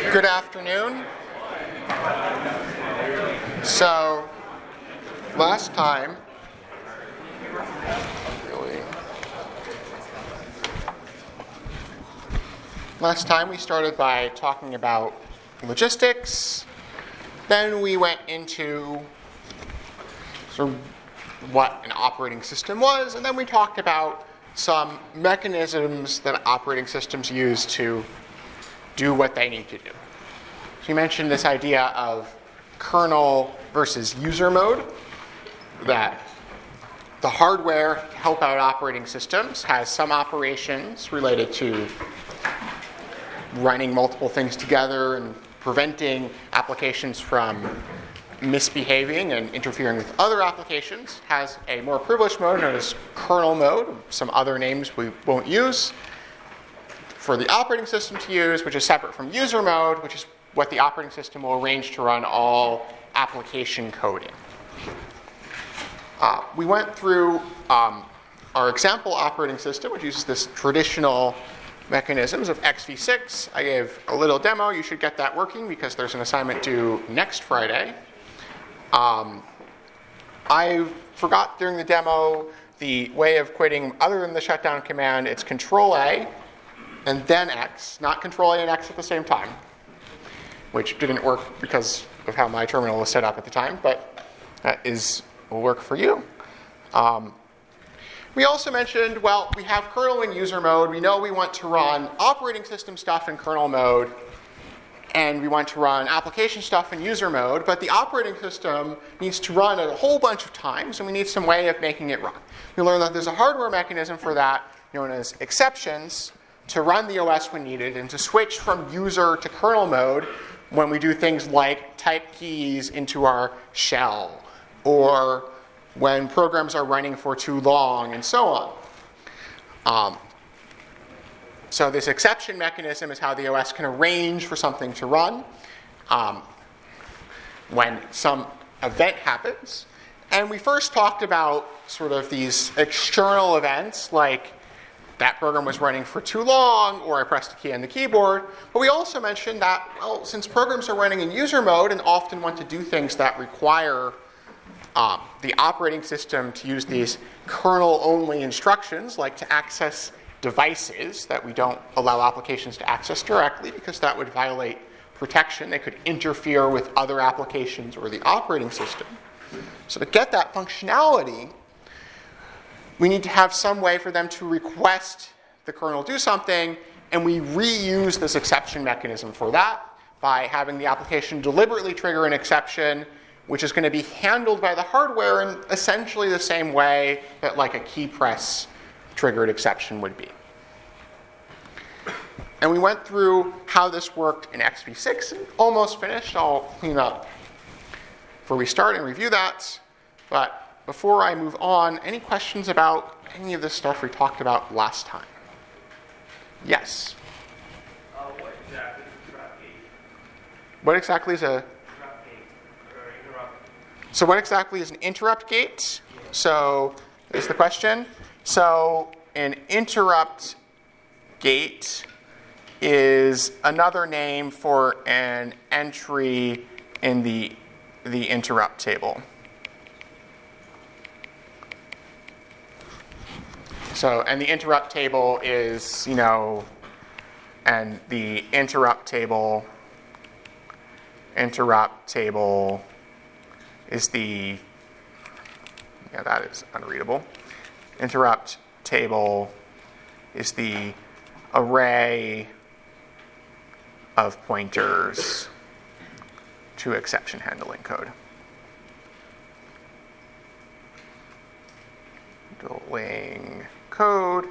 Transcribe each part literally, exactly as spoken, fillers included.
Good afternoon. So, last time, really, last time we started by talking about logistics. Then we went into sort of what an operating system was, and then we talked about some mechanisms that operating systems use to do what they need to do. So you mentioned this idea of kernel versus user mode, that the hardware to help out operating systems has some operations related to running multiple things together and preventing applications from misbehaving and interfering with other applications, has a more privileged mode known as kernel mode, some other names we won't use, for the operating system to use, which is separate from user mode, which is what the operating system will arrange to run all application code in. Uh, we went through um, our example operating system, which uses this traditional mechanisms of x v six. I gave a little demo. You should get that working because there's an assignment due next Friday. Um, I forgot during the demo the way of quitting other than the shutdown command. It's Control A and then X, not Control A and X at the same time, which didn't work because of how my terminal was set up at the time, but that is will work for you. Um, we also mentioned, well, we have kernel in user mode. We know we want to run operating system stuff in kernel mode, and we want to run application stuff in user mode, but the operating system needs to run a whole bunch of times, and we need some way of making it run. We learned that there's a hardware mechanism for that known as exceptions to run the O S when needed and to switch from user to kernel mode when we do things like type keys into our shell or when programs are running for too long and so on. Um, So this exception mechanism is how the O S can arrange for something to run um, when some event happens. And we first talked about sort of these external events, like that program was running for too long, or I pressed a key on the keyboard. But we also mentioned that, well, since programs are running in user mode and often want to do things that require um, the operating system to use these kernel-only instructions, like to access devices that we don't allow applications to access directly because that would violate protection. They could interfere with other applications or the operating system. So to get that functionality, we need to have some way for them to request the kernel do something, and we reuse this exception mechanism for that by having the application deliberately trigger an exception, which is going to be handled by the hardware in essentially the same way that like a key press triggered exception would be. And we went through how this worked in x v six and almost finished. I'll clean up before we start and review that. But before I move on, any questions about any of this stuff we talked about last time? Yes? Uh, what exactly is a trap gate? What exactly is a... Trap gate, or interrupt. So what exactly is an interrupt gate? So is the question. So an interrupt gate is another name for an entry in the, the interrupt table. So, and the interrupt table is, you know, and the interrupt table, interrupt table is the, yeah, that is unreadable. Interrupt table is the array of pointers to exception handling code. Handling code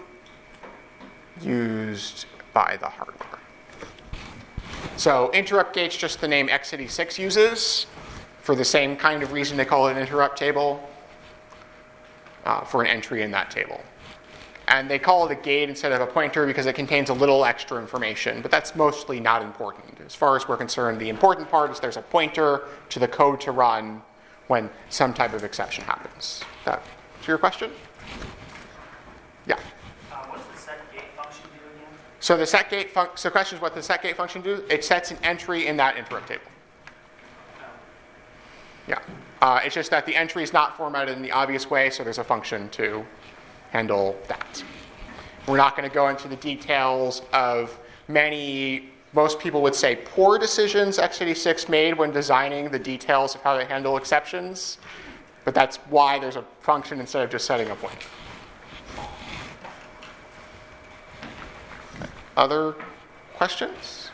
used by the hardware. So interrupt gate's just the name x eighty-six uses for the same kind of reason they call it an interrupt table uh, for an entry in that table. And they call it a gate instead of a pointer because it contains a little extra information, but that's mostly not important. As far as we're concerned, the important part is there's a pointer to the code to run when some type of exception happens. That answer your question? Yeah. Uh, what does the set gate function do again? So the set gate func- so question is what the set gate function do? It sets an entry in that interrupt table. Yeah. Uh, it's just that the entry is not formatted in the obvious way, so there's a function to handle that. We're not going to go into the details of many, most people would say, poor decisions x eighty-six made when designing the details of how to handle exceptions. But that's why there's a function instead of just setting up one. Other questions?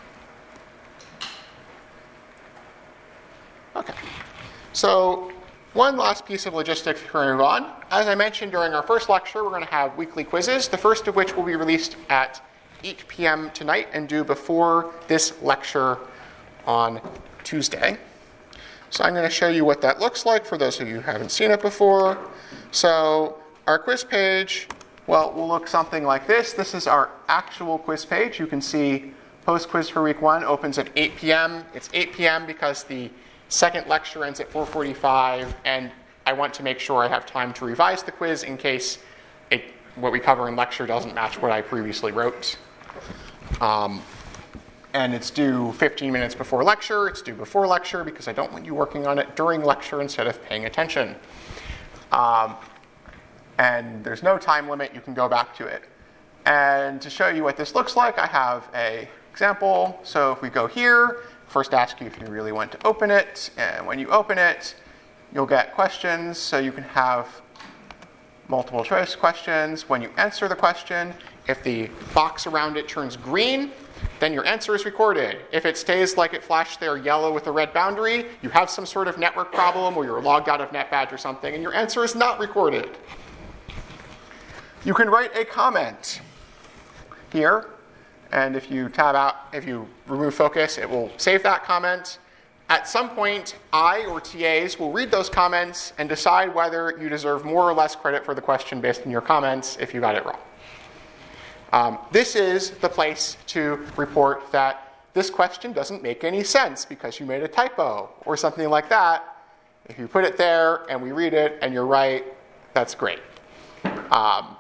Okay. So one last piece of logistics before we move on. As I mentioned during our first lecture, we're going to have weekly quizzes, the first of which will be released at eight p.m. tonight and due before this lecture on Tuesday. So I'm going to show you what that looks like for those of you who haven't seen it before. So our quiz page, well, will look something like this. This is our actual quiz page. You can see post-quiz for week one opens at eight p.m. It's eight p.m. because the second lecture ends at four forty-five, and I want to make sure I have time to revise the quiz in case it, what we cover in lecture doesn't match what I previously wrote. Um, and it's due fifteen minutes before lecture. It's due before lecture because I don't want you working on it during lecture instead of paying attention. Um, and there's no time limit. You can go back to it. And to show you what this looks like, I have an example. So if we go here, first ask you if you really want to open it. And when you open it, you'll get questions. So you can have multiple choice questions. When you answer the question, if the box around it turns green, then your answer is recorded. If it stays like it flashed there yellow with a red boundary, you have some sort of network problem or you're logged out of NetBadge or something, and your answer is not recorded. You can write a comment here, and if you tab out, if you remove focus, it will save that comment. At some point, I or T As will read those comments and decide whether you deserve more or less credit for the question based on your comments if you got it wrong. Um, this is the place to report that this question doesn't make any sense because you made a typo or something like that. If you put it there and we read it and you're right, that's great. Um,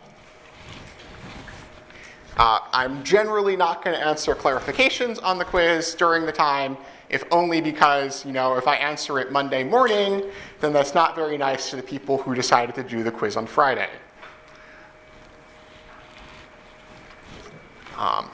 uh, I'm generally not going to answer clarifications on the quiz during the time, if only because, you know, if I answer it Monday morning, then that's not very nice to the people who decided to do the quiz on Friday. Um,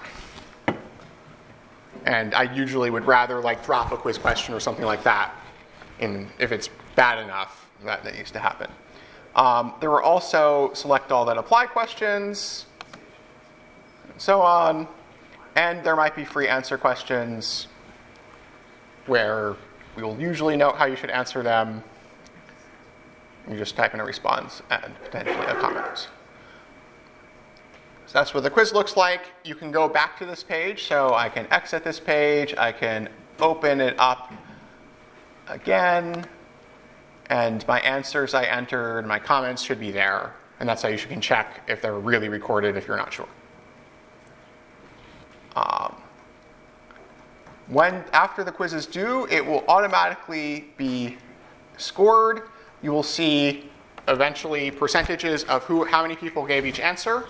and I usually would rather like drop a quiz question or something like that in, if it's bad enough. That, that used to happen. Um, there were also select all that apply questions, and so on. And there might be free answer questions where we will usually note how you should answer them. You just type in a response and potentially a comment. So that's what the quiz looks like. You can go back to this page. So I can exit this page. I can open it up again. And my answers I entered, my comments should be there. And that's how you can check if they're really recorded if you're not sure. Um, when after the quiz is due, it will automatically be scored. You will see eventually percentages of who, how many people gave each answer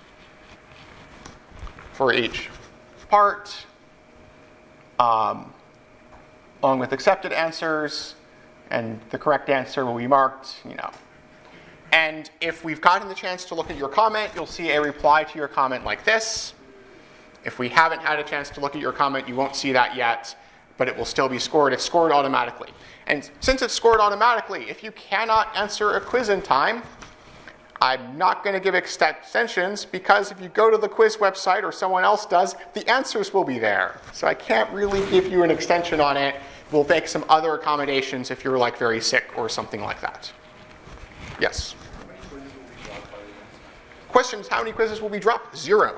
for each part, um, along with accepted answers, and the correct answer will be marked, you know. And if we've gotten the chance to look at your comment, you'll see a reply to your comment like this. If we haven't had a chance to look at your comment, you won't see that yet, but it will still be scored. It's scored automatically. And since it's scored automatically, if you cannot answer a quiz in time, I'm not going to give extensions because if you go to the quiz website or someone else does, the answers will be there. So I can't really give you an extension on it. We'll make some other accommodations if you're like very sick or something like that. Yes? Questions, how many quizzes will be dropped? Zero.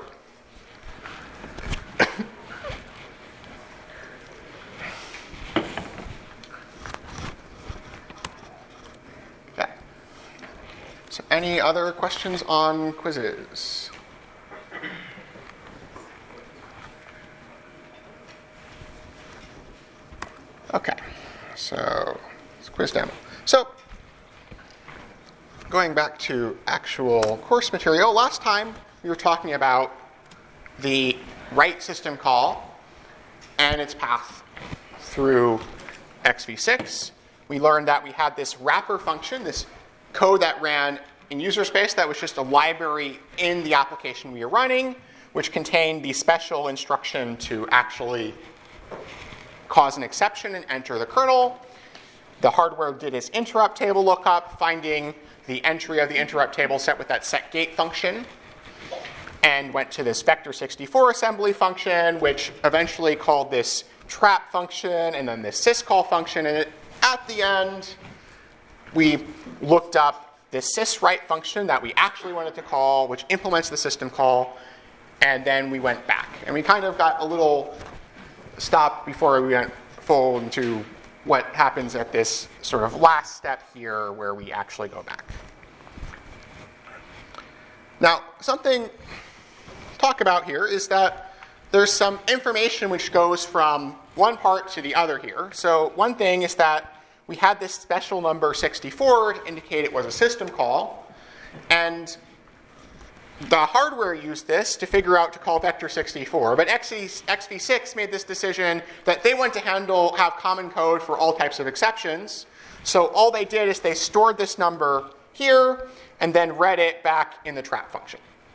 So any other questions on quizzes? Okay, so it's quiz demo. So going back to actual course material, last time we were talking about the write system call and its path through x v six. We learned that we had this wrapper function, this code that ran in user space that was just a library in the application we were running, which contained the special instruction to actually cause an exception and enter the kernel. The hardware did its interrupt table lookup, finding the entry of the interrupt table set with that setGate function, and went to this vector sixty-four assembly function, which eventually called this trap function and then this syscall function. And at the end, we looked up this syswrite function that we actually wanted to call, which implements the system call, and then we went back. And we kind of got a little stop before we went full into what happens at this sort of last step here where we actually go back. Now, something to talk about here is that there's some information which goes from one part to the other here. So one thing is that we had this special number sixty-four to indicate it was a system call, and the hardware used this to figure out to call vector sixty-four, but x v six made this decision that they want to handle, have common code for all types of exceptions. So all they did is they stored this number here and then read it back in the trap function.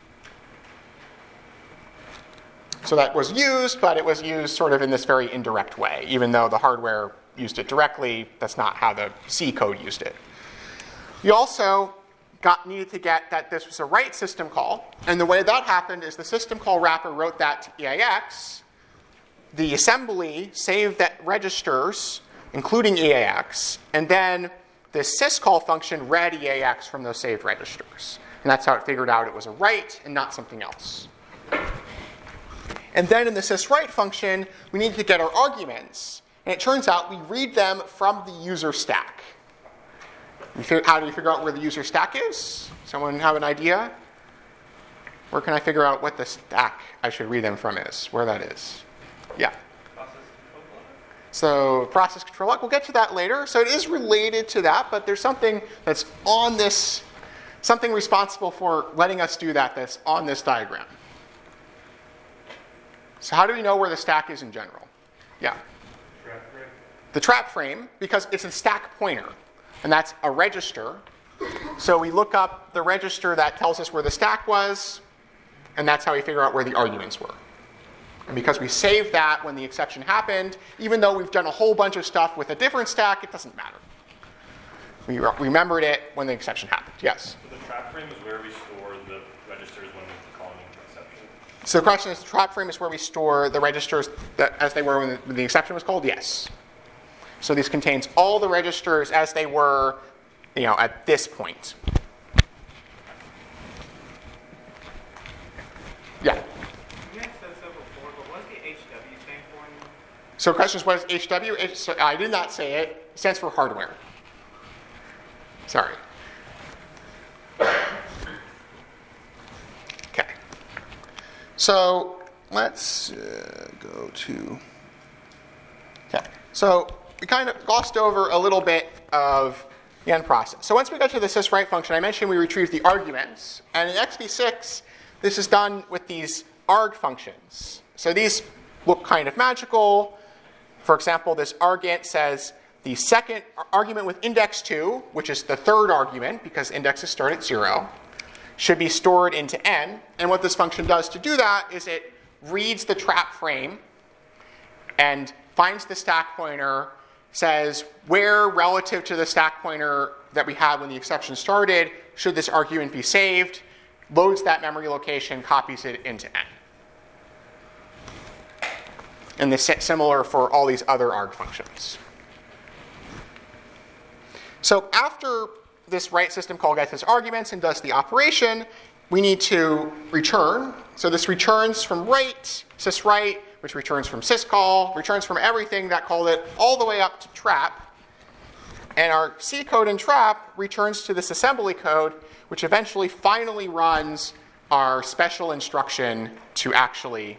So that was used, but it was used sort of in this very indirect way. Even though the hardware used it directly, that's not how the C code used it. You also got needed to get that this was a write system call. And the way that happened is the system call wrapper wrote that to E A X. The assembly saved that registers, including E A X. And then the syscall function read E A X from those saved registers. And that's how it figured out it was a write and not something else. And then in the syswrite function, we need to get our arguments. And it turns out we read them from the user stack. How do we figure out where the user stack is? Someone have an idea? Where can I figure out what the stack I should read them from is? Where that is? Yeah. Process control log? So process control log, we'll get to that later. So it is related to that, but there's something that's on this, something responsible for letting us do that that's on this diagram. So how do we know where the stack is in general? Yeah. Trap frame. The trap frame, because it's a stack pointer. And that's a register. So we look up the register that tells us where the stack was, and that's how we figure out where the arguments were. And because we saved that when the exception happened, even though we've done a whole bunch of stuff with a different stack, it doesn't matter. We re- remembered it when the exception happened. Yes? So the trap frame is where we store the registers when we're calling an exception? So the question is, the trap frame is where we store the registers that, as they were when the, when the exception was called? Yes. So this contains all the registers as they were, you know, at this point. Yeah? You had said so before, but what's the H W stand for? So the question is, what is H W? H- so I did not say it. It stands for hardware. Sorry. Okay. So let's uh, go to... Okay. So we kind of glossed over a little bit of the end process. So once we got to the syswrite function, I mentioned we retrieved the arguments. And in x v six, this is done with these arg functions. So these look kind of magical. For example, this argint says the second argument with index two, which is the third argument, because indexes start at zero, should be stored into n. And what this function does to do that is it reads the trap frame and finds the stack pointer, says where relative to the stack pointer that we had when the exception started should this argument be saved, loads that memory location, copies it into n. And this is similar for all these other arg functions. So after this write system call gets its arguments and does the operation, we need to return. So this returns from write, syswrite, which returns from syscall, returns from everything that called it all the way up to trap. And our C code in trap returns to this assembly code, which eventually finally runs our special instruction to actually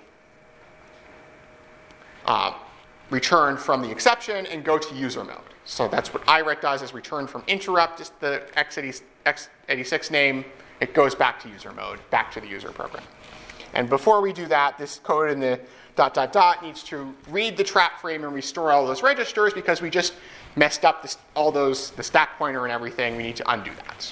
uh, return from the exception and go to user mode. So that's what I R E T does, is return from interrupt, is the x eighty-six name. It goes back to user mode, back to the user program. And before we do that, this code in the dot dot dot needs to read the trap frame and restore all those registers because we just messed up this, all those, the stack pointer and everything. We need to undo that.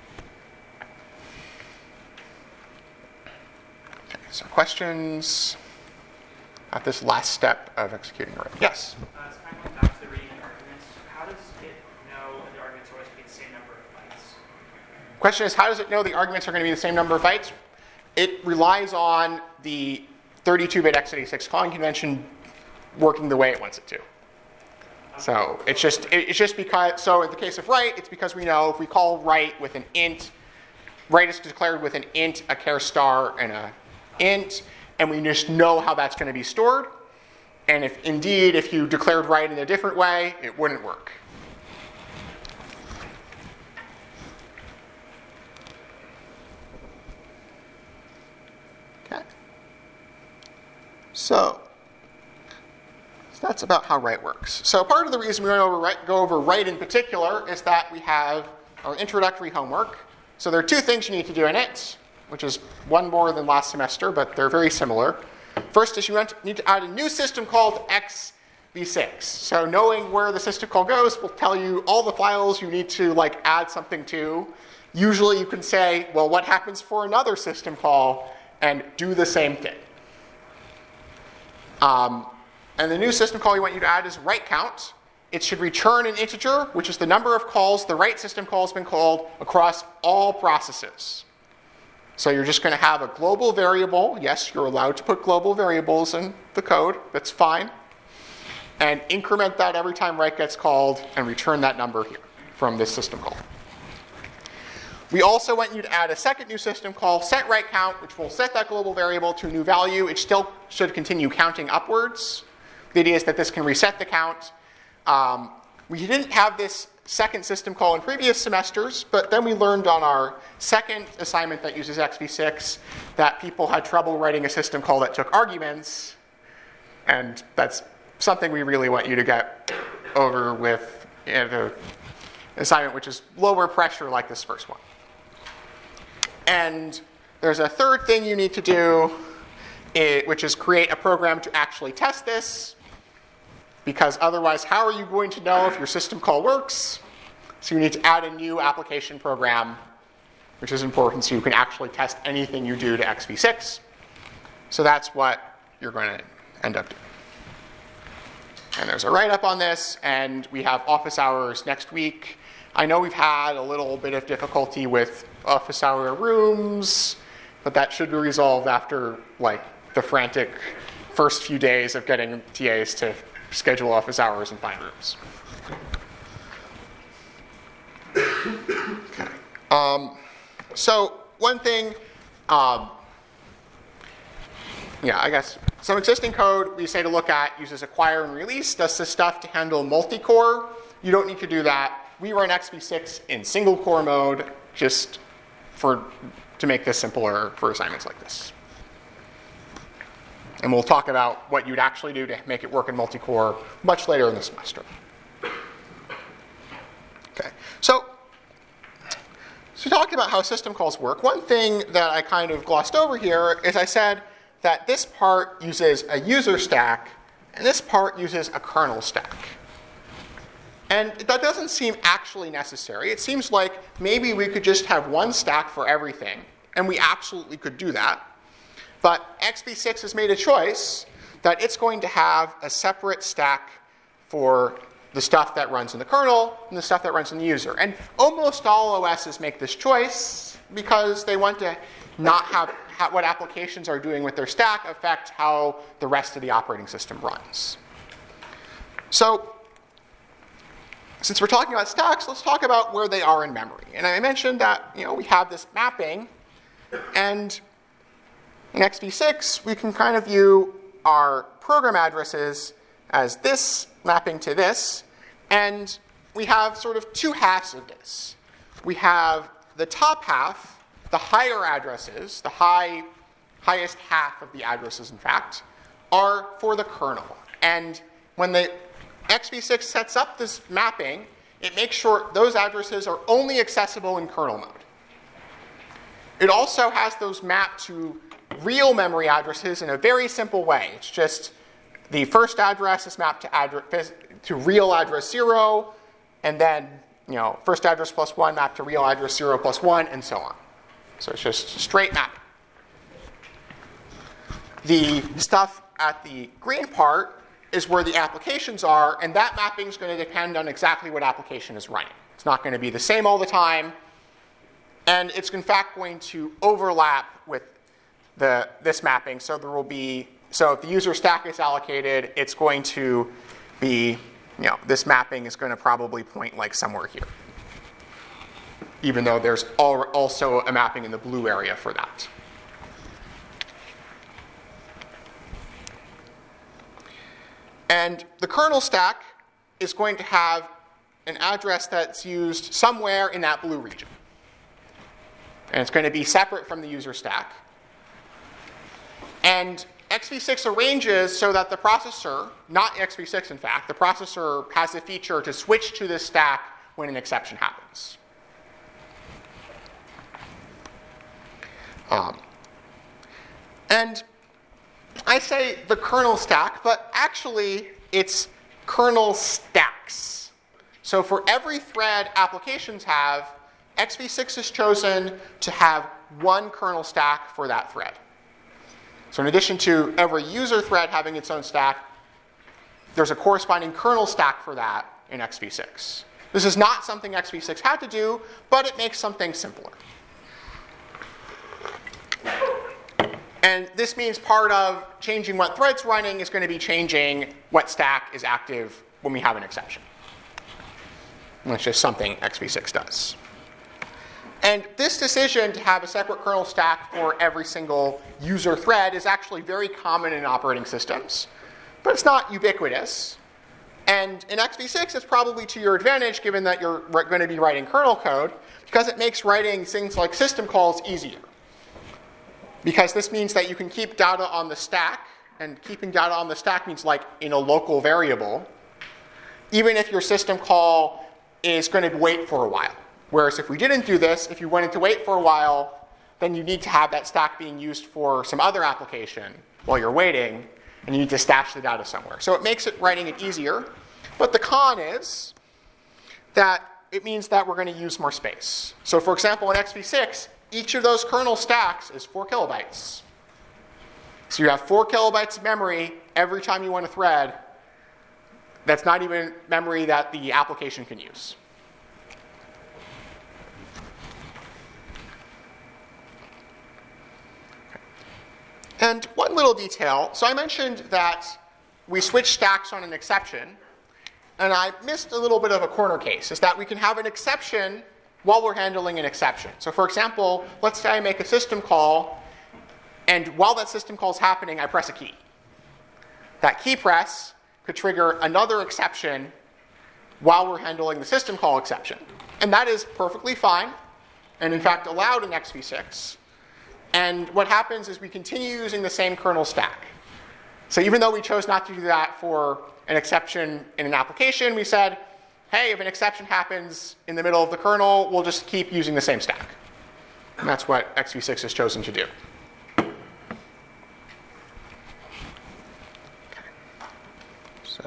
Okay, so questions at this last step of executing array? Yes? Uh, it's kind of going back to the reading arguments. How does it know the arguments are always going to be the same number of bytes? Question is, how does it know the arguments are going to be the same number of bytes? It relies on the thirty-two bit x eighty-six calling convention working the way it wants it to. So it's just it's just because, so in the case of write, it's because we know if we call write with an int, write is declared with an int, a char star, and a int, and we just know how that's going to be stored. And if indeed, if you declared write in a different way, it wouldn't work. Okay. So, so that's about how write works. So part of the reason we want to write, go over write in particular is that we have our introductory homework. So there are two things you need to do in it, which is one more than last semester, but they're very similar. First is you need to add a new system called x v six. So knowing where the system call goes will tell you all the files you need to like add something to. Usually you can say, well, what happens for another system call, and do the same thing. Um, and the new system call you want you to add is write count. It should return an integer, which is the number of calls the write system call has been called across all processes. So you're just going to have a global variable. Yes, you're allowed to put global variables in the code. That's fine. And increment that every time write gets called and return that number here from this system call. We also want you to add a second new system call, set write count, which will set that global variable to a new value. It still should continue counting upwards. The idea is that this can reset the count. Um, we didn't have this second system call in previous semesters, but then we learned on our second assignment that uses x v six that people had trouble writing a system call that took arguments, and that's something we really want you to get over with in an assignment which is lower pressure like this first one. And there's a third thing you need to do, it, which is create a program to actually test this, because otherwise, how are you going to know if your system call works? So you need to add a new application program, which is important so you can actually test anything you do to x v six. So that's what you're going to end up doing. And there's a write-up on this, and we have office hours next week. I know we've had a little bit of difficulty with office hour rooms, but that should be resolved after like the frantic first few days of getting T As to schedule office hours and find rooms. Okay. Um, so one thing, um, yeah, I guess some existing code we say to look at uses acquire and release, does this stuff to handle multi-core. You don't need to do that. We run x v six in single core mode just for to make this simpler for assignments like this. And we'll talk about what you'd actually do to make it work in multi-core much later in the semester. Okay, so, so we talked about how system calls work. One thing that I kind of glossed over here is I said that this part uses a user stack, and this part uses a kernel stack. And that doesn't seem actually necessary. It seems like maybe we could just have one stack for everything, and we absolutely could do that. But x v six has made a choice that it's going to have a separate stack for the stuff that runs in the kernel and the stuff that runs in the user. And almost all O Ss make this choice because they want to not have, have what applications are doing with their stack affect how the rest of the operating system runs. So, since we're talking about stacks, let's talk about where they are in memory. And I mentioned that, you know, we have this mapping, and in x v six, we can kind of view our program addresses as this mapping to this, and we have sort of two halves of this. We have the top half, the higher addresses, the high, highest half of the addresses, in fact, are for the kernel. And when the x v six sets up this mapping, it makes sure those addresses are only accessible in kernel mode. It also has those mapped to real memory addresses in a very simple way. It's just the first address is mapped to, address, to real address zero, and then you know, first address plus one mapped to real address zero plus one, and so on. So it's just straight mapping. The stuff at the green part is where the applications are, and that mapping is going to depend on exactly what application is running. It's not going to be the same all the time, and it's in fact going to overlap with the, this mapping. So there will be, so if the user stack is allocated, it's going to be, you know, this mapping is going to probably point like somewhere here, even though there's al- also a mapping in the blue area for that. And the kernel stack is going to have an address that's used somewhere in that blue region. And it's going to be separate from the user stack. And x v six arranges so that the processor, not x v six in fact, the processor has a feature to switch to this stack when an exception happens. Um, and I say the kernel stack, but actually it's kernel stacks. So for every thread applications have, x v six is chosen to have one kernel stack for that thread. So in addition to every user thread having its own stack, there's a corresponding kernel stack for that in x v six. This is not something x v six had to do, but it makes something simpler. And this means part of changing what thread's running is going to be changing what stack is active when we have an exception. And that's just something x v six does. And this decision to have a separate kernel stack for every single user thread is actually very common in operating systems, but it's not ubiquitous. And in x v six, it's probably to your advantage, given that you're going to be writing kernel code, because it makes writing things like system calls easier. Because this means that you can keep data on the stack, and keeping data on the stack means like in a local variable, even if your system call is going to wait for a while. Whereas if we didn't do this, if you wanted to wait for a while, then you need to have that stack being used for some other application while you're waiting, and you need to stash the data somewhere. So it makes it writing it easier. But the con is that it means that we're going to use more space. So for example, in x v six, each of those kernel stacks is four kilobytes. So you have four kilobytes of memory every time you want a thread. That's not even memory that the application can use. And one little detail. So I mentioned that we switch stacks on an exception, and I missed a little bit of a corner case, is that we can have an exception while we're handling an exception. So for example, let's say I make a system call, and while that system call is happening, I press a key. That key press could trigger another exception while we're handling the system call exception. And that is perfectly fine, and in fact allowed in x v six. And what happens is we continue using the same kernel stack. So even though we chose not to do that for an exception in an application, we said, hey, if an exception happens in the middle of the kernel, we'll just keep using the same stack. And that's what x v six has chosen to do. Okay. So,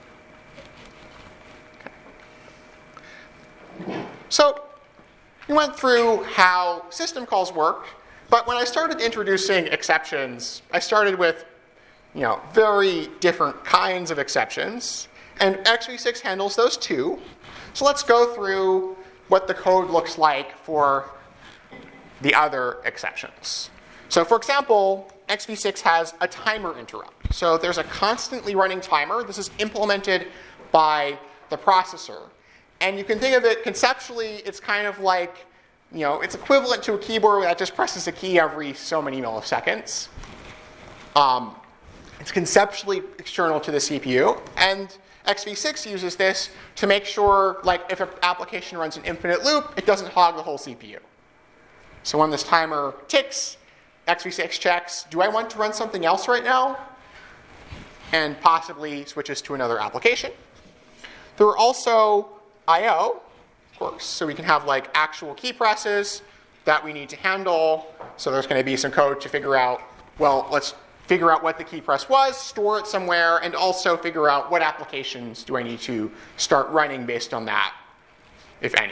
okay. so we went through how system calls work, but when I started introducing exceptions, I started with you know, very different kinds of exceptions. And x v six handles those too. So let's go through what the code looks like for the other exceptions. So for example, x v six has a timer interrupt. So there's a constantly running timer. This is implemented by the processor. And you can think of it conceptually, it's kind of like, you know, it's equivalent to a keyboard that just presses a key every so many milliseconds. Um, it's conceptually external to the C P U. And x v six uses this to make sure, like, if an application runs an infinite loop, it doesn't hog the whole C P U. So when this timer ticks, x v six checks, do I want to run something else right now? And possibly switches to another application. There are also I O, of course, so we can have like actual key presses that we need to handle. So there's going to be some code to figure out well, let's figure out what the key press was, store it somewhere, and also figure out what applications do I need to start running based on that, if any.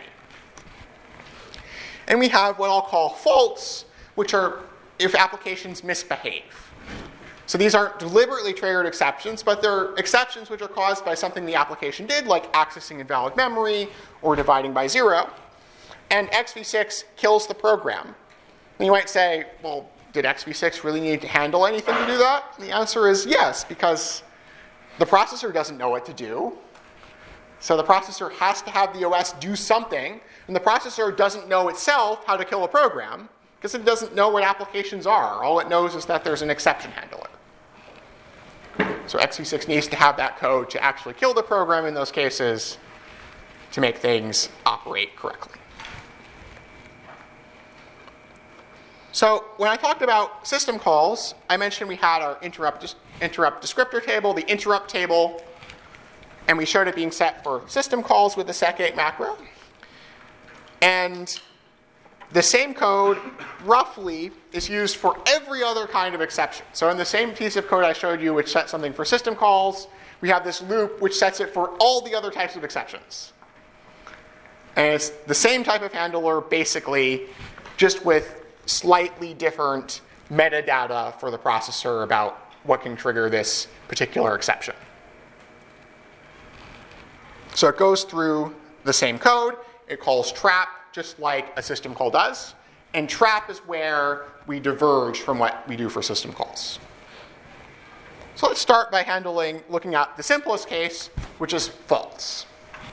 And we have what I'll call faults, which are if applications misbehave. So these aren't deliberately triggered exceptions, but they're exceptions which are caused by something the application did, like accessing invalid memory or dividing by zero. And X V six kills the program. And you might say, well, did X V six really need to handle anything to do that? And the answer is yes, because the processor doesn't know what to do. So the processor has to have the O S do something, and the processor doesn't know itself how to kill a program, because it doesn't know what applications are. All it knows is that there's an exception handler. So X V six needs to have that code to actually kill the program in those cases to make things operate correctly. So when I talked about system calls, I mentioned we had our interrupt, interrupt descriptor table, the interrupt table, and we showed it being set for system calls with the sec eight macro. And the same code, roughly, is used for every other kind of exception. So in the same piece of code I showed you, which set something for system calls, we have this loop which sets it for all the other types of exceptions. And it's the same type of handler, basically, just with slightly different metadata for the processor about what can trigger this particular exception. So it goes through the same code. It calls trap, just like a system call does. And trap is where we diverge from what we do for system calls. So let's start by handling, looking at the simplest case, which is false.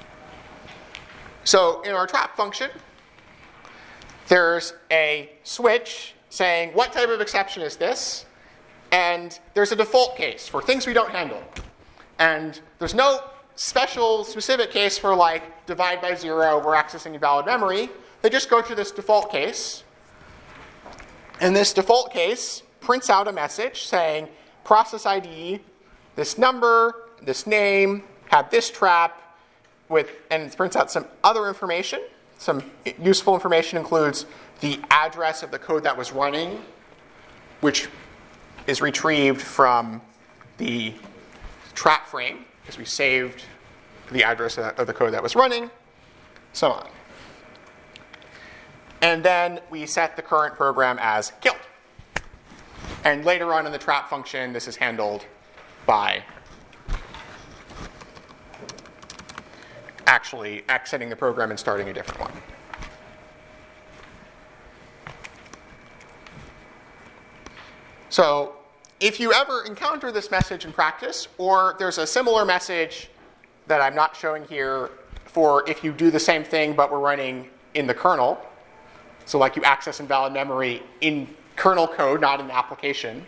So in our trap function, there's a switch saying, what type of exception is this? And there's a default case for things we don't handle. And there's no special specific case for like divide by zero, we're accessing invalid memory. They just go to this default case. And this default case prints out a message saying, process I D, this number, this name, have this trap, with, and it prints out some other information. Some useful information includes the address of the code that was running, which is retrieved from the trap frame, because we saved the address of the code that was running, so on. And then we set the current program as killed. And later on in the trap function, this is handled by actually exiting the program and starting a different one. So if you ever encounter this message in practice, or there's a similar message that I'm not showing here for if you do the same thing but we're running in the kernel, so like you access invalid memory in kernel code, not in the application,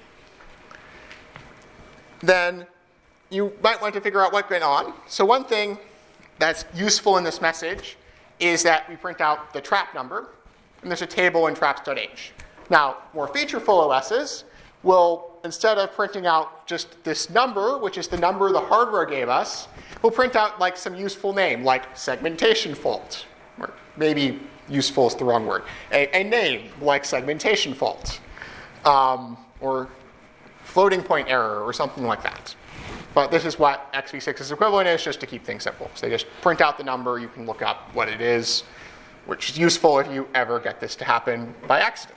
then you might want to figure out what went on. So one thing that's useful in this message is that we print out the trap number, and there's a table in traps.h. Now, more featureful O Ss will, instead of printing out just this number, which is the number the hardware gave us, we'll print out like some useful name, like segmentation fault, or maybe useful is the wrong word, a, a name like segmentation fault, um, or floating point error, or something like that. But this is what X V six's equivalent is, just to keep things simple. So they just print out the number, you can look up what it is, which is useful if you ever get this to happen by accident.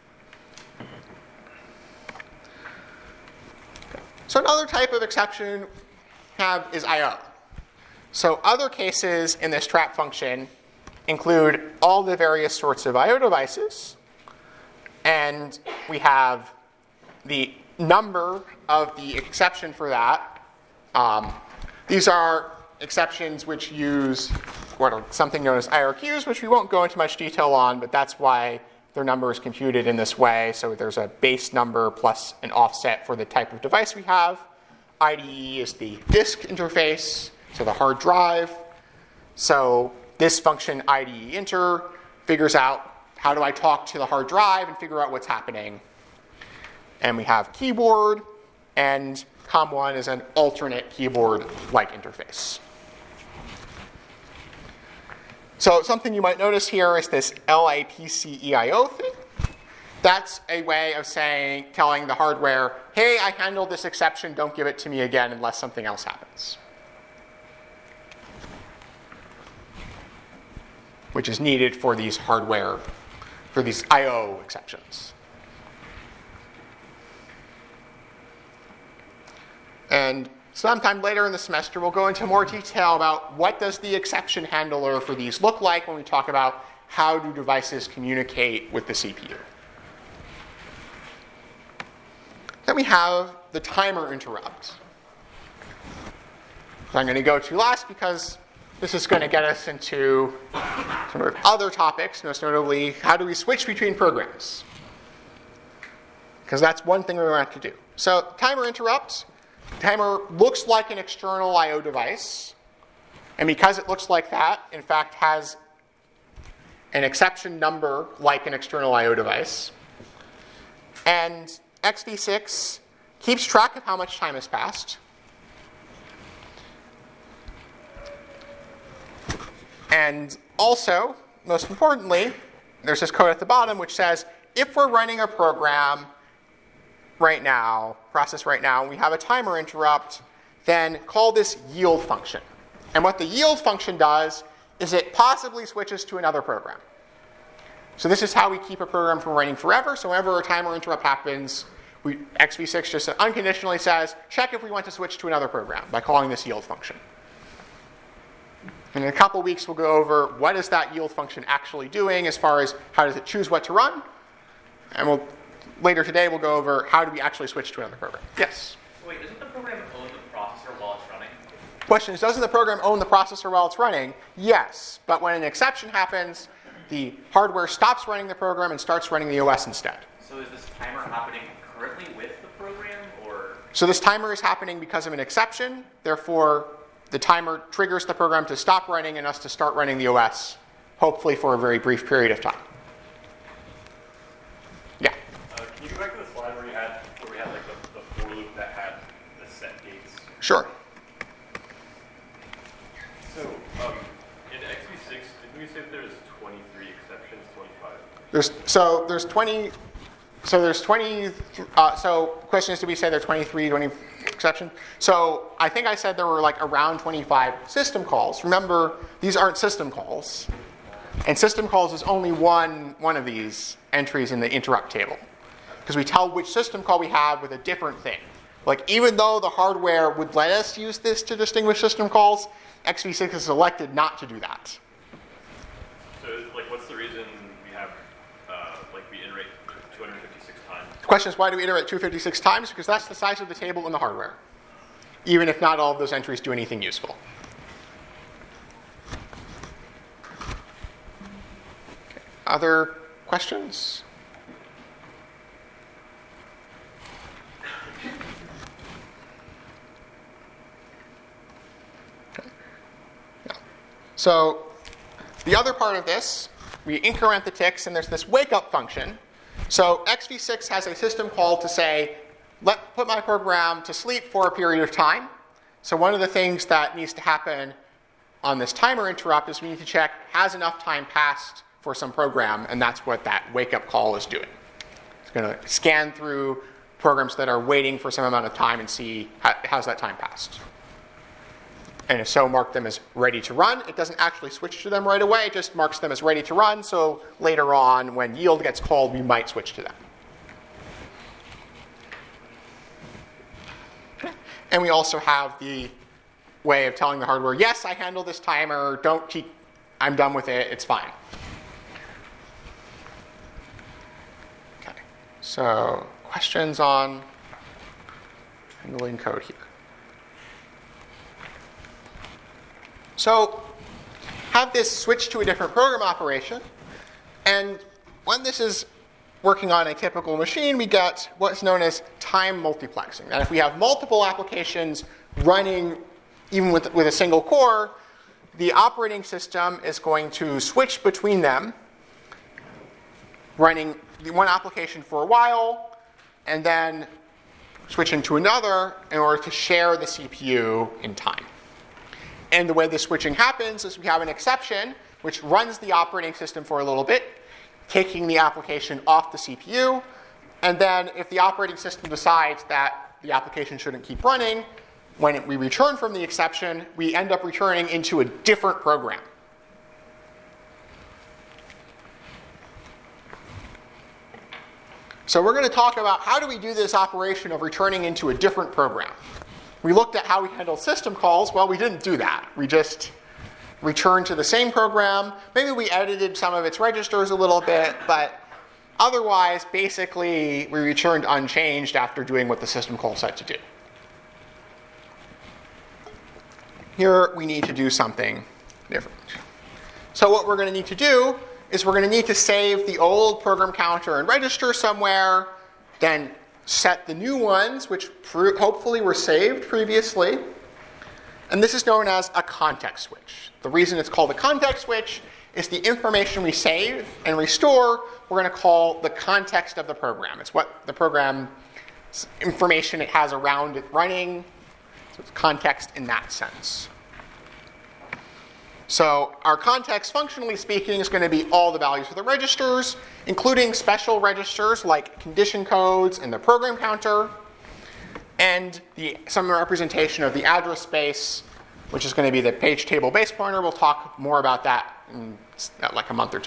So another type of exception we have is I O. So other cases in this trap function include all the various sorts of I O devices, and we have the number of the exception for that. Um, these are exceptions which use what are something known as I R Qs, which we won't go into much detail on, but that's why their number is computed in this way. So there's a base number plus an offset for the type of device we have. I D E is the disk interface, so the hard drive. So this function I D E inter figures out how do I talk to the hard drive and figure out what's happening. And we have keyboard, and com one is an alternate keyboard-like interface. So something you might notice here is this L I P C E I O thing. That's a way of saying, telling the hardware, hey, I handled this exception, don't give it to me again unless something else happens. Which is needed for these hardware, for these I O exceptions. And sometime later in the semester, we'll go into more detail about what does the exception handler for these look like when we talk about how do devices communicate with the C P U. Then we have the timer interrupt. So I'm going to go to last because this is going to get us into sort of other topics, most notably, how do we switch between programs? Because that's one thing we want to do. So timer interrupt. Timer looks like an external I O device. And because it looks like that, in fact, has an exception number like an external I O device. And X V six keeps track of how much time has passed. And also, most importantly, there's this code at the bottom which says, if we're running a program right now, process right now, and we have a timer interrupt, then call this yield function. And what the yield function does is it possibly switches to another program. So this is how we keep a program from running forever. So whenever a timer interrupt happens, we, X V six just unconditionally says, check if we want to switch to another program by calling this yield function. And in a couple weeks, we'll go over what is that yield function actually doing as far as how does it choose what to run. And we'll, later today, we'll go over how do we actually switch to another program. Yes? Wait, doesn't the program own the processor while it's running? Question is, doesn't the program own the processor while it's running? Yes, but when an exception happens, the hardware stops running the program and starts running the O S instead. So is this timer happening currently with the program, or? So this timer is happening because of an exception. Therefore, the timer triggers the program to stop running and us to start running the O S, hopefully for a very brief period of time. Yeah? Uh, can you go back to the slide where you had, where we had like the, the for loop that had the set gates? Sure. So, um, in X V six, didn't we say that there's twenty-three exceptions, twenty-five? There's, so there's twenty, so there's twenty, uh, so question is, did we say there are twenty-three, twenty exceptions? So I think I said there were like around twenty-five system calls. Remember, these aren't system calls. And system calls is only one, one of these entries in the interrupt table. Because we tell which system call we have with a different thing. Like even though the hardware would let us use this to distinguish system calls, X V six has elected not to do that. So, like, what's the reason we have, uh, like, we iterate two hundred fifty-six times? The question is, why do we iterate two hundred fifty-six times? Because that's the size of the table in the hardware, even if not all of those entries do anything useful. Okay. Other questions? Okay. Yeah. So the other part of this, we increment the ticks, and there's this wake-up function. So X V six has a system call to say, let put my program to sleep for a period of time. So one of the things that needs to happen on this timer interrupt is we need to check, has enough time passed for some program, and that's what that wake-up call is doing. It's going to scan through programs that are waiting for some amount of time and see how, how's that time passed. And if so, mark them as ready to run. It doesn't actually switch to them right away. It just marks them as ready to run. So later on, when yield gets called, we might switch to them. And we also have the way of telling the hardware, yes, I handle this timer. Don't keep, I'm done with it. It's fine. Okay. So questions on handling code here? So have this switch to a different program operation. And when this is working on a typical machine, we get what's known as time multiplexing. And if we have multiple applications running even with, with a single core, the operating system is going to switch between them, running the one application for a while, and then switching to another in order to share the C P U in time. And the way the switching happens is we have an exception which runs the operating system for a little bit, taking the application off the C P U. And then if the operating system decides that the application shouldn't keep running, when we return from the exception, we end up returning into a different program. So we're going to talk about how do we do this operation of returning into a different program. We looked at how we handled system calls. Well, we didn't do that. We just returned to the same program. Maybe we edited some of its registers a little bit, but otherwise, basically, we returned unchanged after doing what the system call said to do. Here, we need to do something different. So what we're going to need to do is we're going to need to save the old program counter and register somewhere, then set the new ones, which pr- hopefully were saved previously. And this is known as a context switch. The reason it's called a context switch is the information we save and restore, we're going to call the context of the program. It's what the program information it has around it running. So it's context in that sense. So our context, functionally speaking, is going to be all the values for the registers, including special registers like condition codes and the program counter, and the, some representation of the address space, which is going to be the page table base pointer. We'll talk more about that in like a month or two.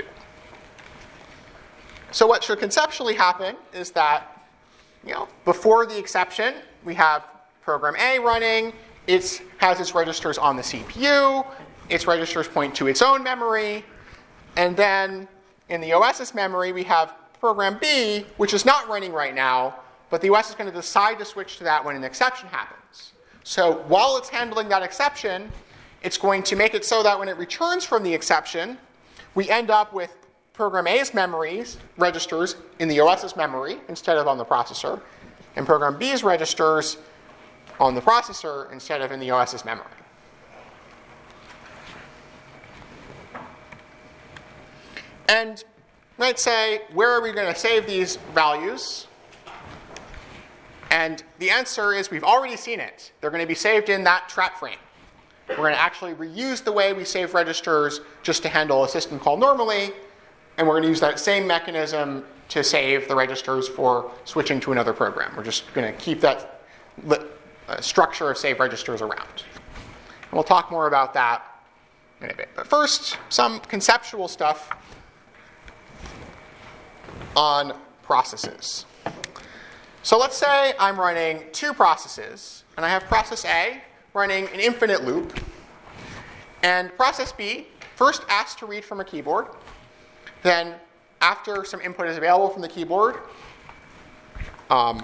So what should conceptually happen is that, you know, before the exception, we have program A running. It has its registers on the C P U. Its registers point to its own memory. And then in the O S's memory, we have program B, which is not running right now, but the O S is going to decide to switch to that when an exception happens. So while it's handling that exception, it's going to make it so that when it returns from the exception, we end up with program A's memories, registers, in the O S's memory instead of on the processor, and program B's registers on the processor instead of in the O S's memory. And might say, where are we going to save these values? And the answer is we've already seen it. They're going to be saved in that trap frame. We're going to actually reuse the way we save registers just to handle a system call normally, and we're going to use that same mechanism to save the registers for switching to another program. We're just going to keep that li- uh, structure of save registers around. And we'll talk more about that in a bit. But first, some conceptual stuff on processes. So let's say I'm running two processes, and I have process A running an infinite loop, and process B first asks to read from a keyboard. Then, after some input is available from the keyboard, um,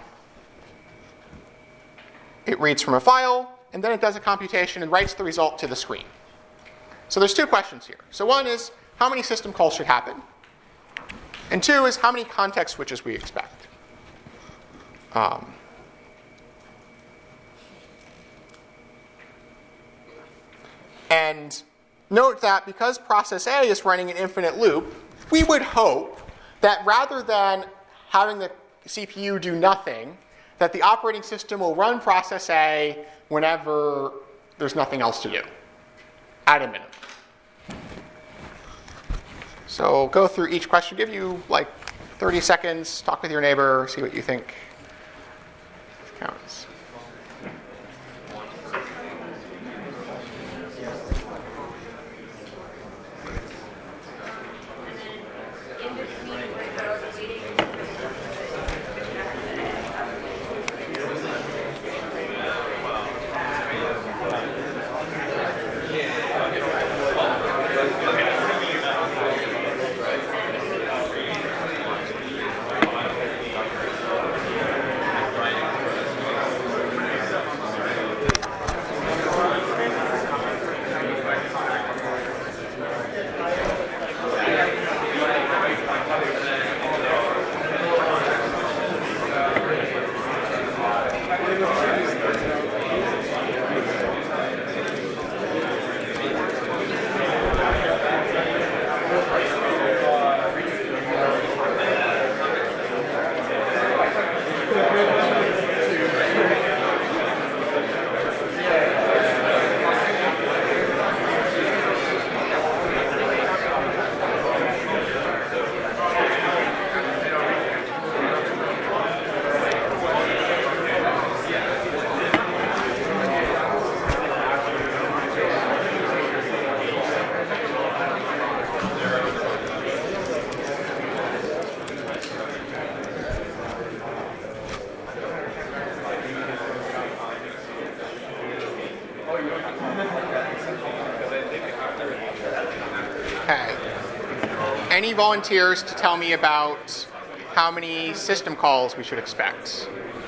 it reads from a file, and then it does a computation and writes the result to the screen. So there's two questions here. So one is, how many system calls should happen? And two is, how many context switches we expect? Um, and note that because process A is running an infinite loop, we would hope that rather than having the C P U do nothing, that the operating system will run process A whenever there's nothing else to do, at a minimum. So go through each question, give you like thirty seconds, talk with your neighbor, see what you think counts. Okay. Any volunteers to tell me about how many system calls we should expect?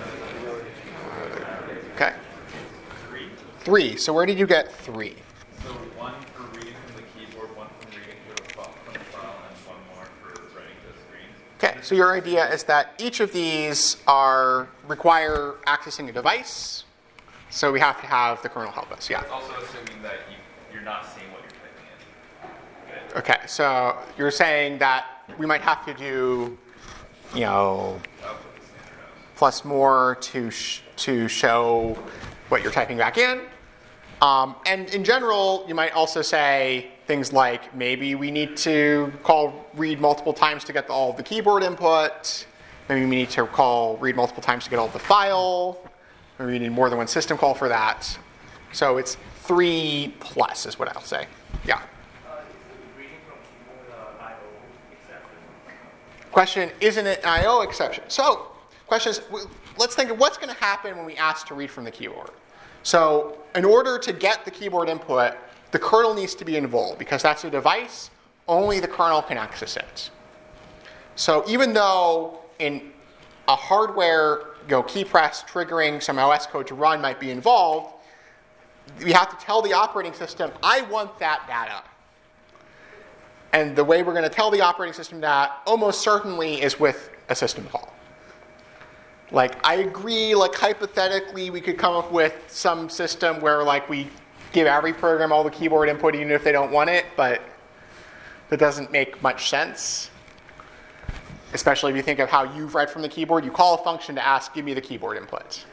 Okay. Three. Three. So where did you get three? So one for reading from the keyboard, one from reading to a file, from the file, and one more for writing to the screen. Okay, so your idea is that each of these are require accessing a device, so we have to have the kernel help us. Yeah. It's also assuming that you, you're not seeing what you're typing in. Okay, so you're saying that we might have to do, you know, Output the standard out. plus more to sh- to show what you're typing back in. Um, and in general, you might also say things like maybe we need to call read multiple times to get all of the keyboard input. Maybe we need to call read multiple times to get all of the file. Maybe we need more than one system call for that. So it's three plus is what I'll say. Yeah. Uh, is reading from keyboard uh, I O exception? Question, isn't it an I O exception? So, question is, w- let's think of what's going to happen when we ask to read from the keyboard. So, in order to get the keyboard input, the kernel needs to be involved because that's a device, only the kernel can access it. So, even though in a hardware you know, key press triggering some O S code to run might be involved, we have to tell the operating system, I want that data. And the way we're going to tell the operating system that almost certainly is with a system call. Like, I agree, like, hypothetically, we could come up with some system where, like, we give every program all the keyboard input even if they don't want it, but that doesn't make much sense. Especially if you think of how you've read from the keyboard. You call a function to ask, give me the keyboard input.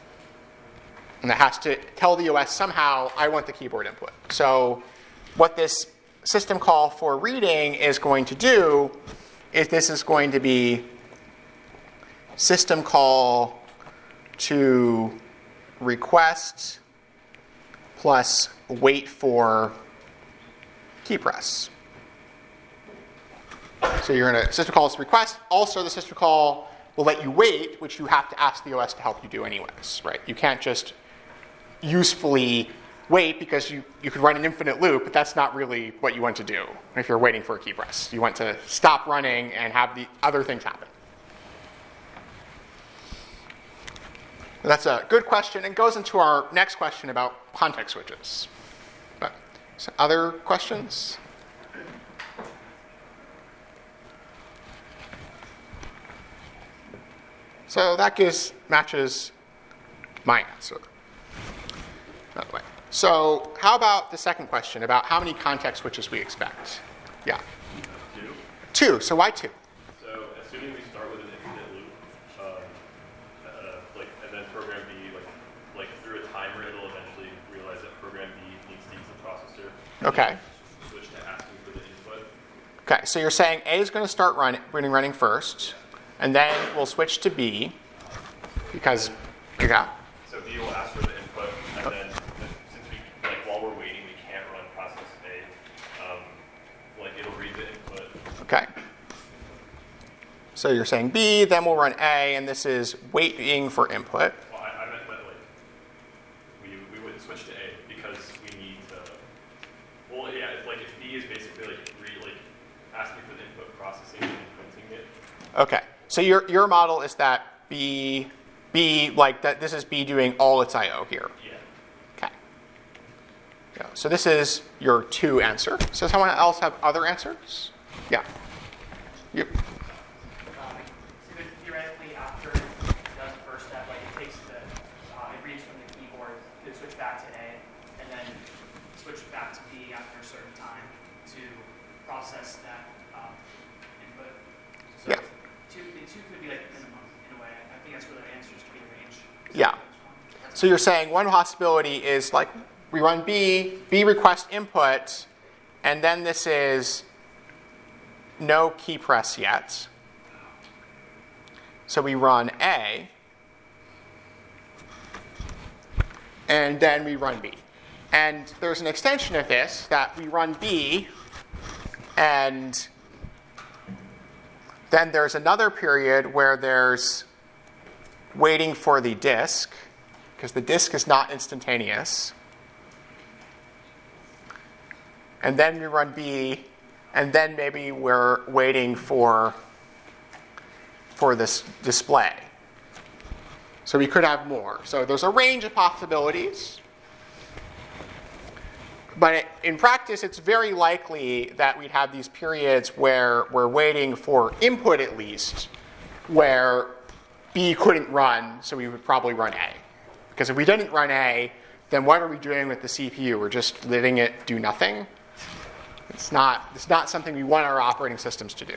And that has to tell the O S somehow, I want the keyboard input. So what this system call for reading is going to do is this is going to be system call to request plus wait for key press. So you're going to system call this request. Also, the system call will let you wait, which you have to ask the O S to help you do anyways, right? You can't just usefully wait because you, you could run an infinite loop, but that's not really what you want to do if you're waiting for a key press. You want to stop running and have the other things happen. That's a good question and goes into our next question about context switches. But, so other questions? So that gives matches my answer. By the way. So how about the second question about how many context switches we expect? Yeah. Two. Two. So why two? So assuming we start with an infinite loop, um, uh, like, and then program B, like, like through a timer, it'll eventually realize that program B needs to use the processor. Okay. Switch to asking for the input. Okay. So you're saying A is going to start running, running, running first, and then we'll switch to B because yeah. So B will ask for the input, and then since we, like, while we're waiting, we can't run process A. Um, like, it'll read the input. Okay. So you're saying B, then we'll run A, and this is waiting for input. Well, I, I meant, meant like we we wouldn't switch to A because we need to. Well, yeah, it's like if B is basically like re, like asking for the input, processing and printing it. Okay. So your your model is that B B like that. This is B doing all its I O here. Yeah. Okay. Yeah, so this is your two answer. So someone else have other answers? Yeah. You. Um, so theoretically, after it does the first step, like it takes the, uh, it reads from the keyboard, it switch back to A, and then switch back to B after a certain time to process that um, input. So Yeah. two, the two could be like minimum in a way. I think that's where the answers could be arranged. Yeah. So you're saying one possibility is like we run B, B request input, and then this is no key press yet. So we run A, and then we run B. And there's an extension of this that we run B, and then there's another period where there's waiting for the disk, because the disk is not instantaneous. and then we run B, and then maybe we're waiting for, for this display. So we could have more. So there's a range of possibilities. But it, in practice, it's very likely that we'd have these periods where we're waiting for input at least, where B couldn't run, so we would probably run A. Because if we didn't run A, then what are we doing with the C P U? We're just letting it do nothing. It's not, it's not something we want our operating systems to do.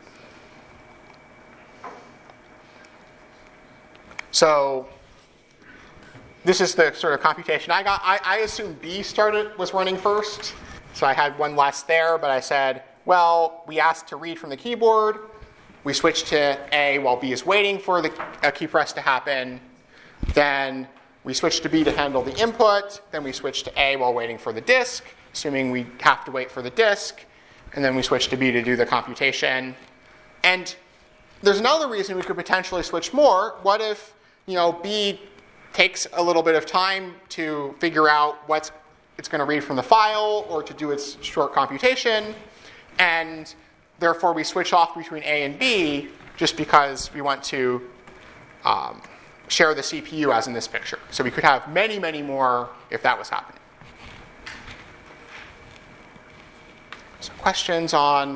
So this is the sort of computation I got. I, I assumed B started was running first, so I had one less there, but I said, well, we asked to read from the keyboard. We switched to A while B is waiting for the uh, key press to happen. Then we switched to B to handle the input. Then we switched to A while waiting for the disk, assuming we have to wait for the disk. And then we switched to B to do the computation. And there's another reason we could potentially switch more. What if, you know, B takes a little bit of time to figure out what it's going to read from the file or to do its short computation, and therefore we switch off between A and B just because we want to um, share the C P U as in this picture. So we could have many, many more if that was happening. So questions on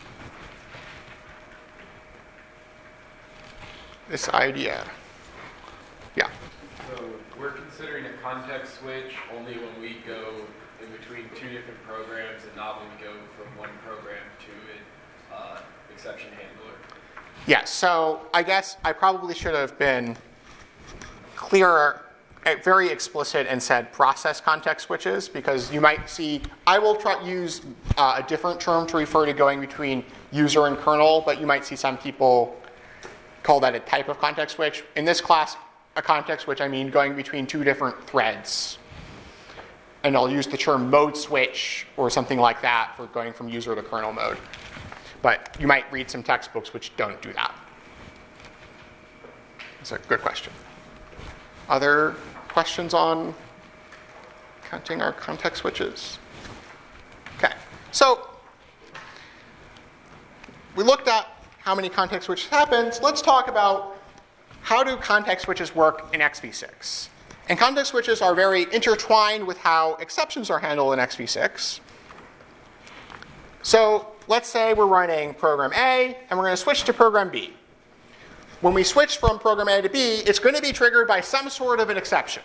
this idea? Yeah. So we're considering a context switch only when we go in between two different programs and not when we go from one program to an uh, exception handler. Yes, so I guess I probably should have been clearer, uh, very explicit and said process context switches, because you might see, I will try use uh, a different term to refer to going between user and kernel, but you might see some people call that a type of context switch. In this class, a context switch, I mean going between two different threads. And I'll use the term mode switch or something like that for going from user to kernel mode. But you might read some textbooks which don't do that. That's a good question. Other questions on counting our context switches? Okay, so we looked at how many context switches happens. Let's talk about how do context switches work in x v six. And context switches are very intertwined with how exceptions are handled in x v six. So let's say we're running program A, and we're going to switch to program B. When we switch from program A to B, it's going to be triggered by some sort of an exception.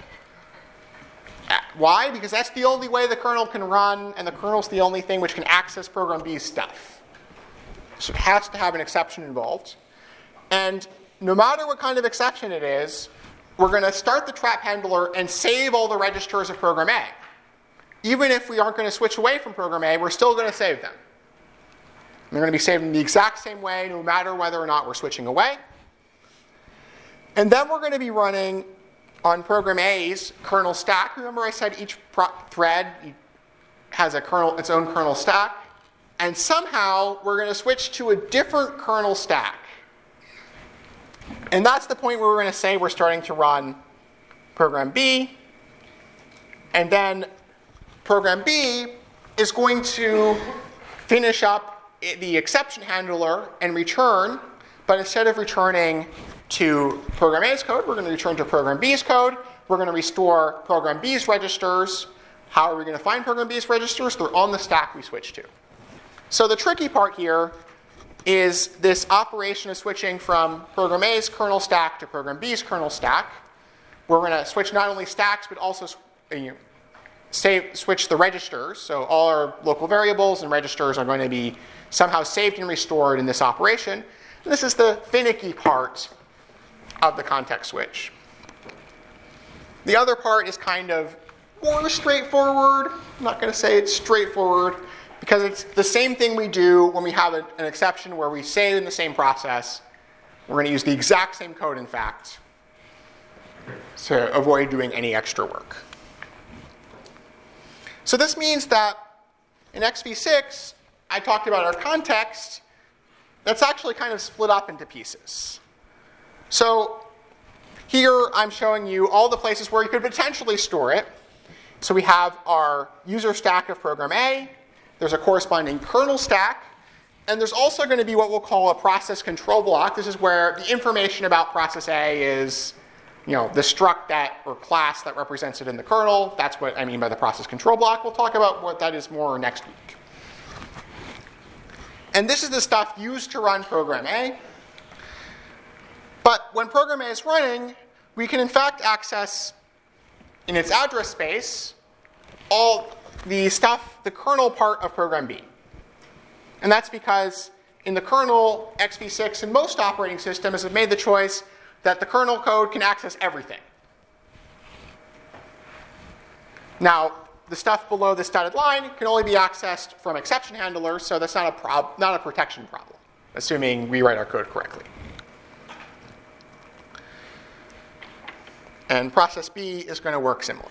Why? Because that's the only way the kernel can run, and the kernel's the only thing which can access program B's stuff. So it has to have an exception involved. And no matter what kind of exception it is, we're going to start the trap handler and save all the registers of program A. Even if we aren't going to switch away from program A, we're still going to save them. And they're going to be saved in the exact same way, no matter whether or not we're switching away. And then we're going to be running on program A's kernel stack. Remember I said each pro- thread has a kernel, its own kernel stack. And somehow we're going to switch to a different kernel stack. And that's the point where we're going to say we're starting to run program B. And then program B is going to finish up the exception handler and return. But instead of returning to program A's code, we're going to return to program B's code. We're going to restore program B's registers. How are we going to find program B's registers? They're on the stack we switched to. So the tricky part here is this operation of switching from program A's kernel stack to program B's kernel stack. We're going to switch not only stacks, but also you know, save, switch the registers. So all our local variables and registers are going to be somehow saved and restored in this operation. And this is the finicky part of the context switch. The other part is kind of more straightforward. I'm not going to say it's straightforward, because it's the same thing we do when we have a, an exception where we save in the same process. We're going to use the exact same code, in fact, to avoid doing any extra work. So this means that in x v six, I talked about our context. That's actually kind of split up into pieces. So here I'm showing you all the places where you could potentially store it. So we have our user stack of program A, there's a corresponding kernel stack, and there's also going to be what we'll call a process control block. This is where the information about process A is, you know, the struct that or class that represents it in the kernel. That's what I mean by the process control block. We'll talk about what that is more next week. And this is the stuff used to run program A. But when program A is running, we can in fact access in its address space all the stuff, the kernel part of program B. And that's because in the kernel, x v six and most operating systems have made the choice that the kernel code can access everything. Now, the stuff below this dotted line can only be accessed from exception handlers, so that's not a prob- not a protection problem, assuming we write our code correctly. And process B is going to work similar.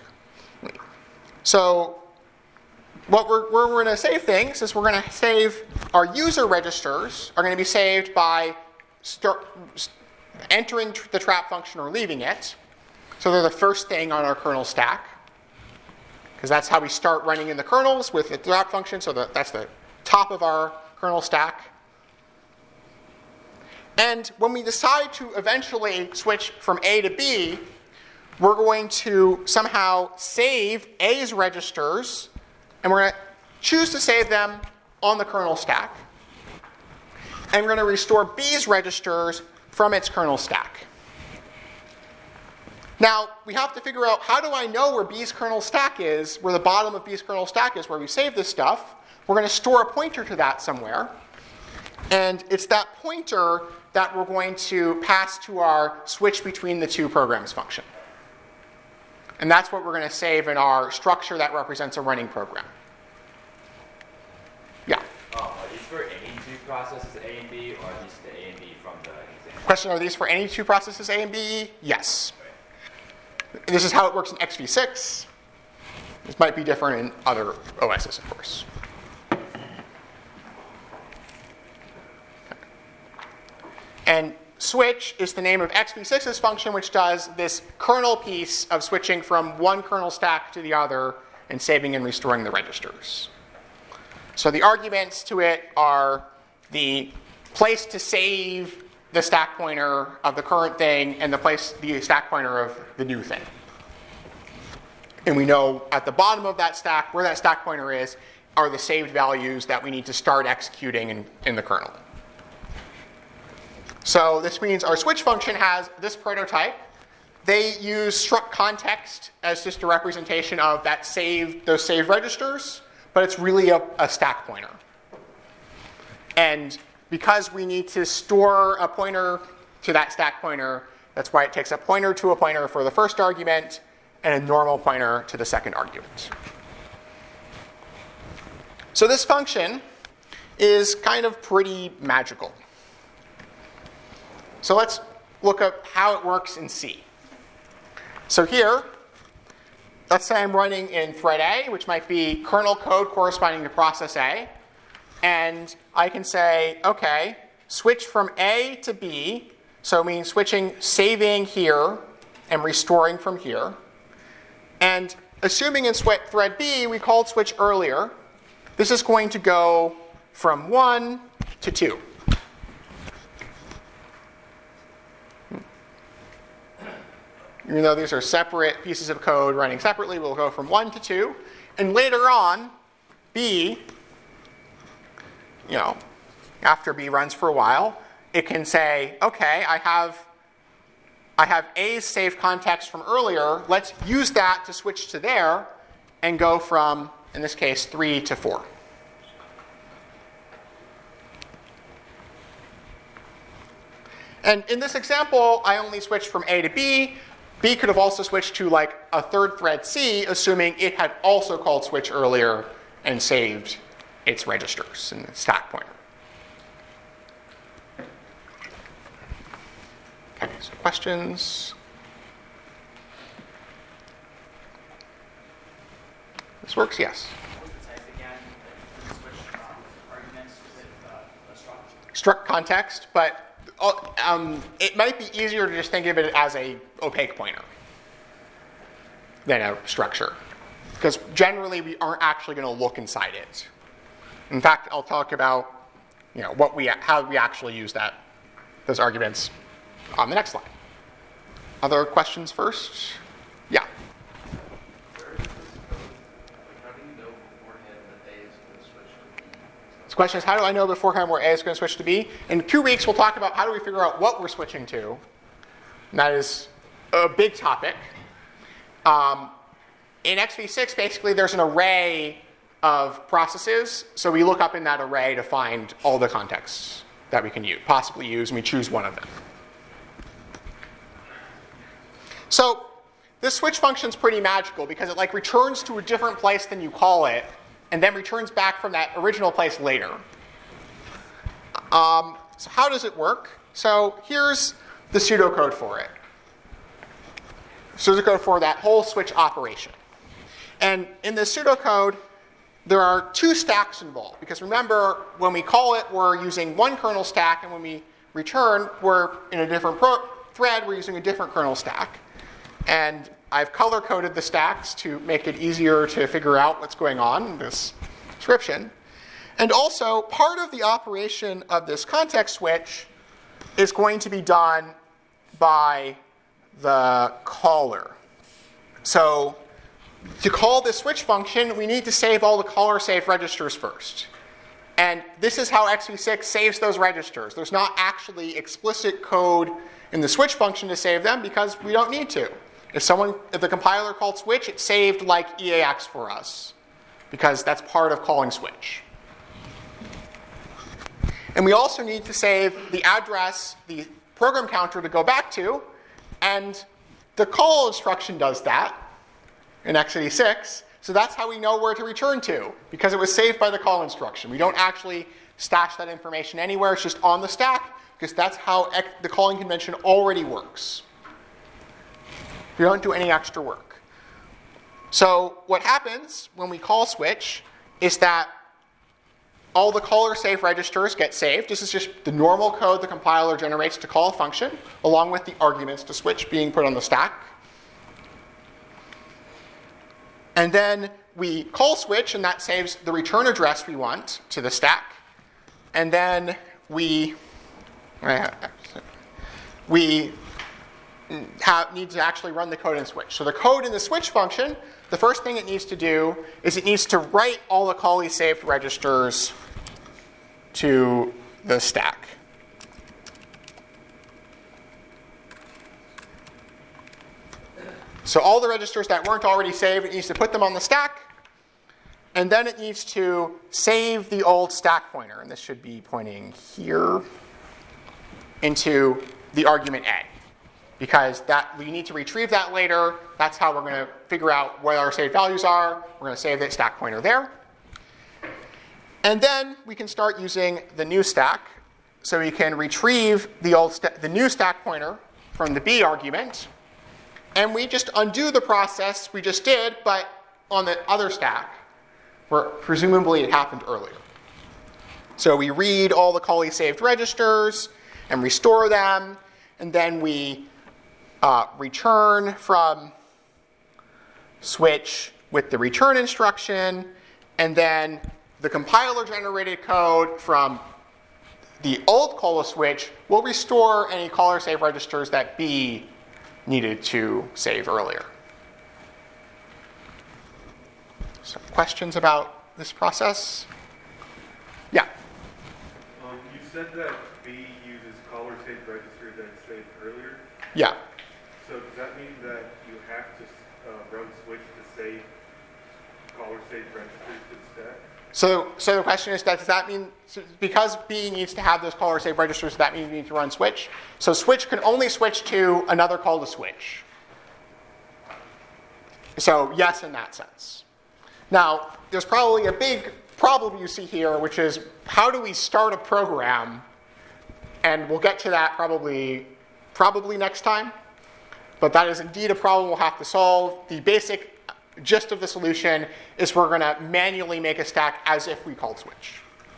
So what we're, where we're going to save things is we're going to save our user registers are going to be saved by start, entering the trap function or leaving it. So they're the first thing on our kernel stack, because that's how we start running in the kernels with the trap function. So the, that's the top of our kernel stack. And when we decide to eventually switch from A to B, we're going to somehow save A's registers, and we're going to choose to save them on the kernel stack. And we're going to restore B's registers from its kernel stack. Now, we have to figure out, how do I know where B's kernel stack is, where the bottom of B's kernel stack is, where we save this stuff? We're going to store a pointer to that somewhere. And it's that pointer that we're going to pass to our switch between the two programs function. And that's what we're going to save in our structure that represents a running program. Yeah? Um, are these for any two processes, A and B, or are these the A and B from the example? Question, are these for any two processes, A and B? Yes. This is how it works in x v six. This might be different in other O Ss, of course. And switch is the name of x v six's function, which does this kernel piece of switching from one kernel stack to the other and saving and restoring the registers. So the arguments to it are the place to save the stack pointer of the current thing and the place, the stack pointer of the new thing. And we know at the bottom of that stack, where that stack pointer is, are the saved values that we need to start executing in, in the kernel. So this means our switch function has this prototype. They use struct context as just a representation of that saved, those saved registers, but it's really a, a stack pointer. And because we need to store a pointer to that stack pointer, that's why it takes a pointer to a pointer for the first argument and a normal pointer to the second argument. So this function is kind of pretty magical. So let's look up how it works in C. So here, let's say I'm running in thread A, which might be kernel code corresponding to process A. And I can say, OK, switch from A to B. So it means switching, saving here, and restoring from here. And assuming in thread B, we called switch earlier, this is going to go from one to two. Even though these are separate pieces of code running separately, we'll go from one to two. And later on, B, you know, after B runs for a while, it can say, OK, I have, I have A's saved context from earlier. Let's use that to switch to there and go from, in this case, three to four. And in this example, I only switched from A to B. B could have also switched to like a third thread C, assuming it had also called switch earlier and saved its registers in the stack pointer. Okay, so questions? This works, yes. What was the type again? The switch um, arguments with uh, a struct? Struct context, but um, it might be easier to just think of it as a opaque pointer than a structure, because generally we aren't actually going to look inside it. In fact, I'll talk about you know, what we, how we actually use that, those arguments on the next slide. Other questions first? Yeah. The question is, how do I know beforehand where A is going to switch to B? In two weeks, we'll talk about how do we figure out what we're switching to. And that is a big topic. Um, in X V six, basically, there's an array of processes. So we look up in that array to find all the contexts that we can use, possibly use, and we choose one of them. So this switch function is pretty magical because it like returns to a different place than you call it, and then returns back from that original place later. Um, so how does it work? So here's the pseudocode for it. Pseudocode for that whole switch operation. And in the pseudocode, there are two stacks involved. Because remember, when we call it, we're using one kernel stack, and when we return, we're in a different pro- thread, we're using a different kernel stack. And I've color-coded the stacks to make it easier to figure out what's going on in this description. And also, part of the operation of this context switch is going to be done by the caller. So to call this switch function, we need to save all the caller saved registers first. And this is how X V six saves those registers. There's not actually explicit code in the switch function to save them because we don't need to. If someone, if the compiler called switch, it saved like E A X for us because that's part of calling switch. And we also need to save the address, the program counter to go back to, and the call instruction does that in X eighty-six. So that's how we know where to return to because it was saved by the call instruction. We don't actually stash that information anywhere. It's just on the stack because that's how the calling convention already works. We don't do any extra work. So what happens when we call switch is that all the caller saved registers get saved. This is just the normal code the compiler generates to call a function, along with the arguments to switch being put on the stack. And then we call switch, and that saves the return address we want to the stack. And then we, we have, need to actually run the code in switch. So the code in the switch function, the first thing it needs to do is it needs to write all the callee saved registers to the stack. So all the registers that weren't already saved, it needs to put them on the stack. And then it needs to save the old stack pointer, and this should be pointing here, into the argument A. Because that we need to retrieve that later. That's how we're going to figure out what our saved values are. We're going to save that stack pointer there. And then we can start using the new stack. So we can retrieve the old sta- the new stack pointer from the B argument. And we just undo the process we just did, but on the other stack, where presumably it happened earlier. So we read all the callee saved registers and restore them, and then we uh, return from switch with the return instruction, and then the compiler generated code from the old caller switch will restore any caller save registers that B needed to save earlier. So questions about this process? Yeah. Um, you said that B uses caller saved registers that it saved earlier. Yeah. So does that mean that you have to uh, run switch to save caller saved registers to the stack? So, so the question is, that, does that mean, so because B needs to have those caller save registers, does that mean you need to run switch? So switch can only switch to another call to switch. So yes, in that sense. Now, there's probably a big problem you see here, which is how do we start a program? And we'll get to that probably, probably next time. But that is indeed a problem we'll have to solve. The basic gist of the solution is we're going to manually make a stack as if we called switch.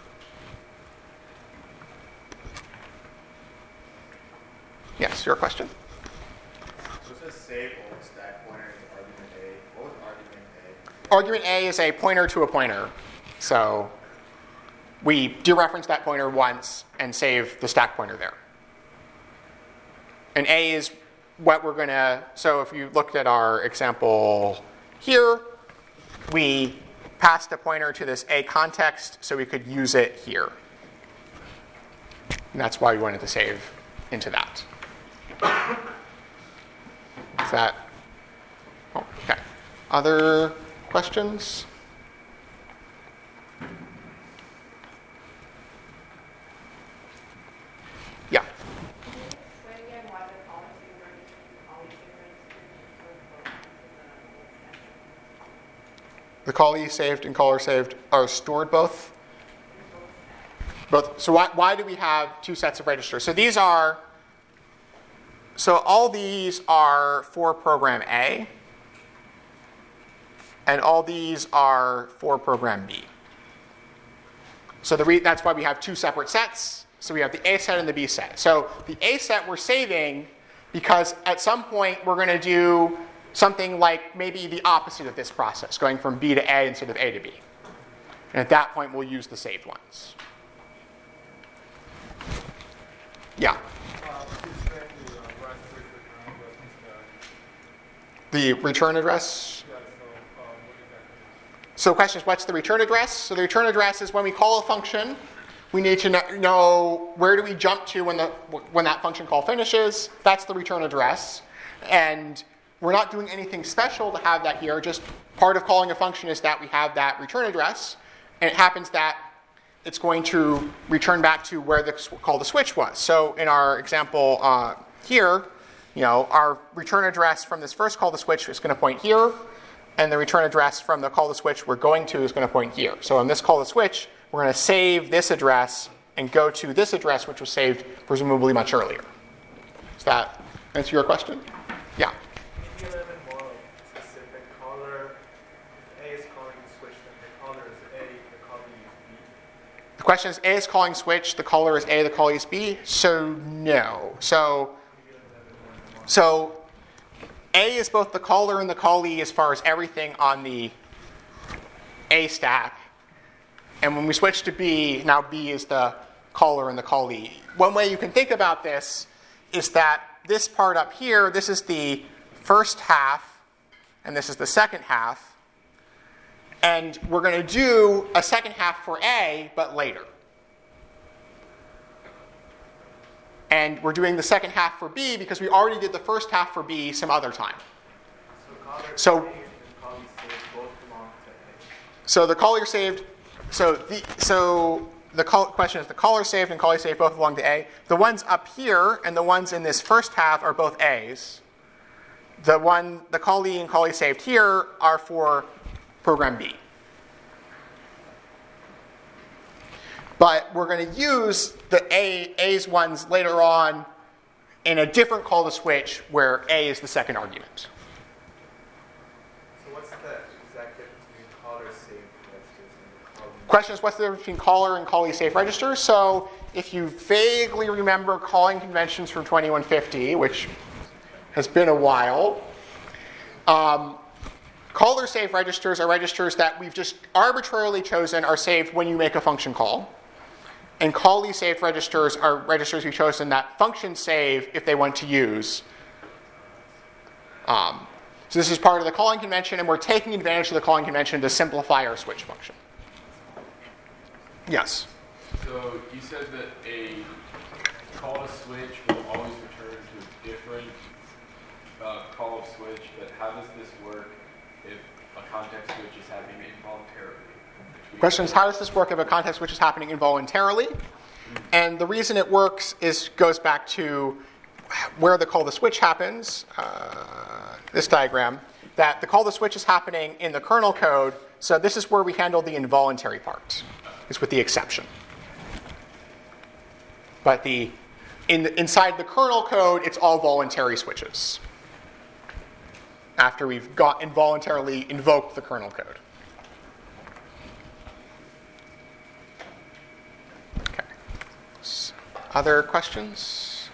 Yes, your question? So it says save old stack pointer in argument A. What was argument A? Argument A is a pointer to a pointer. So we dereference that pointer once and save the stack pointer there. And A is what we're going to, so if you looked at our example here, we passed a pointer to this A context so we could use it here. And that's why we wanted to save into that. Is that, oh, okay. Other questions? Yeah. Explain again why the policy registered always registered The callee saved and caller saved are stored both? Both. So why, why do we have two sets of registers? So these are, so all these are for program A, and all these are for program B. So the re, that's why we have two separate sets. So we have the A set and the B set. So the A set we're saving because at some point we're going to do something like maybe the opposite of this process, going from B to A instead of A to B. And at that point, we'll use the saved ones. Yeah? The return address? So the question is, what's the return address? So the return address is when we call a function, we need to know where do we jump to when, the, when that function call finishes. That's the return address. And we're not doing anything special to have that here. Just part of calling a function is that we have that return address. And it happens that it's going to return back to where the call to switch was. So in our example uh, here, you know, our return address from this first call to switch is going to point here. And the return address from the call to switch we're going to is going to point here. So on this call to switch, we're going to save this address and go to this address, which was saved presumably much earlier. Does that answer your question? Yeah. Maybe a little bit more like specific. Caller, A is calling the switch, then the caller is A, the caller is B. The question is, A is calling switch, the caller is A, the caller is B. So no. So, so A is both the caller and the callee as far as everything on the A stack. And when we switch to B, now B is the caller and the callee. One way you can think about this is that this part up here, this is the first half, and this is the second half. And we're going to do a second half for A, but later. And we're doing the second half for B because we already did the first half for B some other time. So So, caller and callee saved both belong to A. so the caller saved, so the, so the call, question is the caller saved and callee saved both belong to A. The ones up here and the ones in this first half are both A's. The one, the callee and callee saved here are for program B. But we're going to use the A, A's ones later on in a different call to switch where A is the second argument. So what's the exact difference between caller saved registers and the callee? Question is, what's the difference between caller and callee safe registers? So if you vaguely remember calling conventions from twenty-one fifty, which has been a while, um, caller safe registers are registers that we've just arbitrarily chosen are saved when you make a function call. And callee saved registers are registers we've chosen that functions save if they want to use. Um, so this is part of the calling convention, and we're taking advantage of the calling convention to simplify our switch function. Yes? So you said that a call to switch will always return to a different uh, call of switch, but how does this work if a context switch is happening involuntarily? Question is, how does this work if a context switch is happening involuntarily? And the reason it works is goes back to where the call to switch happens, uh, this diagram, that the call to switch is happening in the kernel code, so this is where we handle the involuntary part, is with the exception. But the, in the, inside the kernel code, it's all voluntary switches after we've got involuntarily invoked the kernel code. Okay. So, other questions?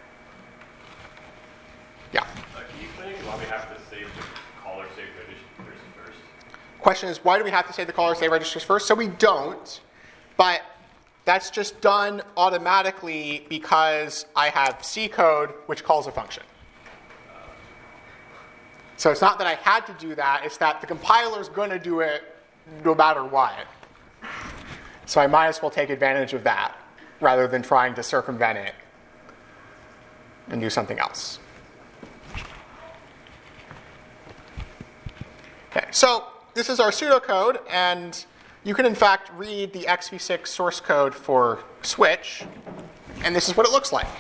Yeah. Uh, can you explain why we have to save the caller save registers first? Question is, why do we have to say the caller save registers first? So we don't, but that's just done automatically because I have C code which calls a function. So it's not that I had to do that, it's that the compiler's going to do it no matter what. So I might as well take advantage of that rather than trying to circumvent it and do something else. Okay, so this is our pseudocode, and you can in fact read the x v six source code for switch, and this is what it looks like.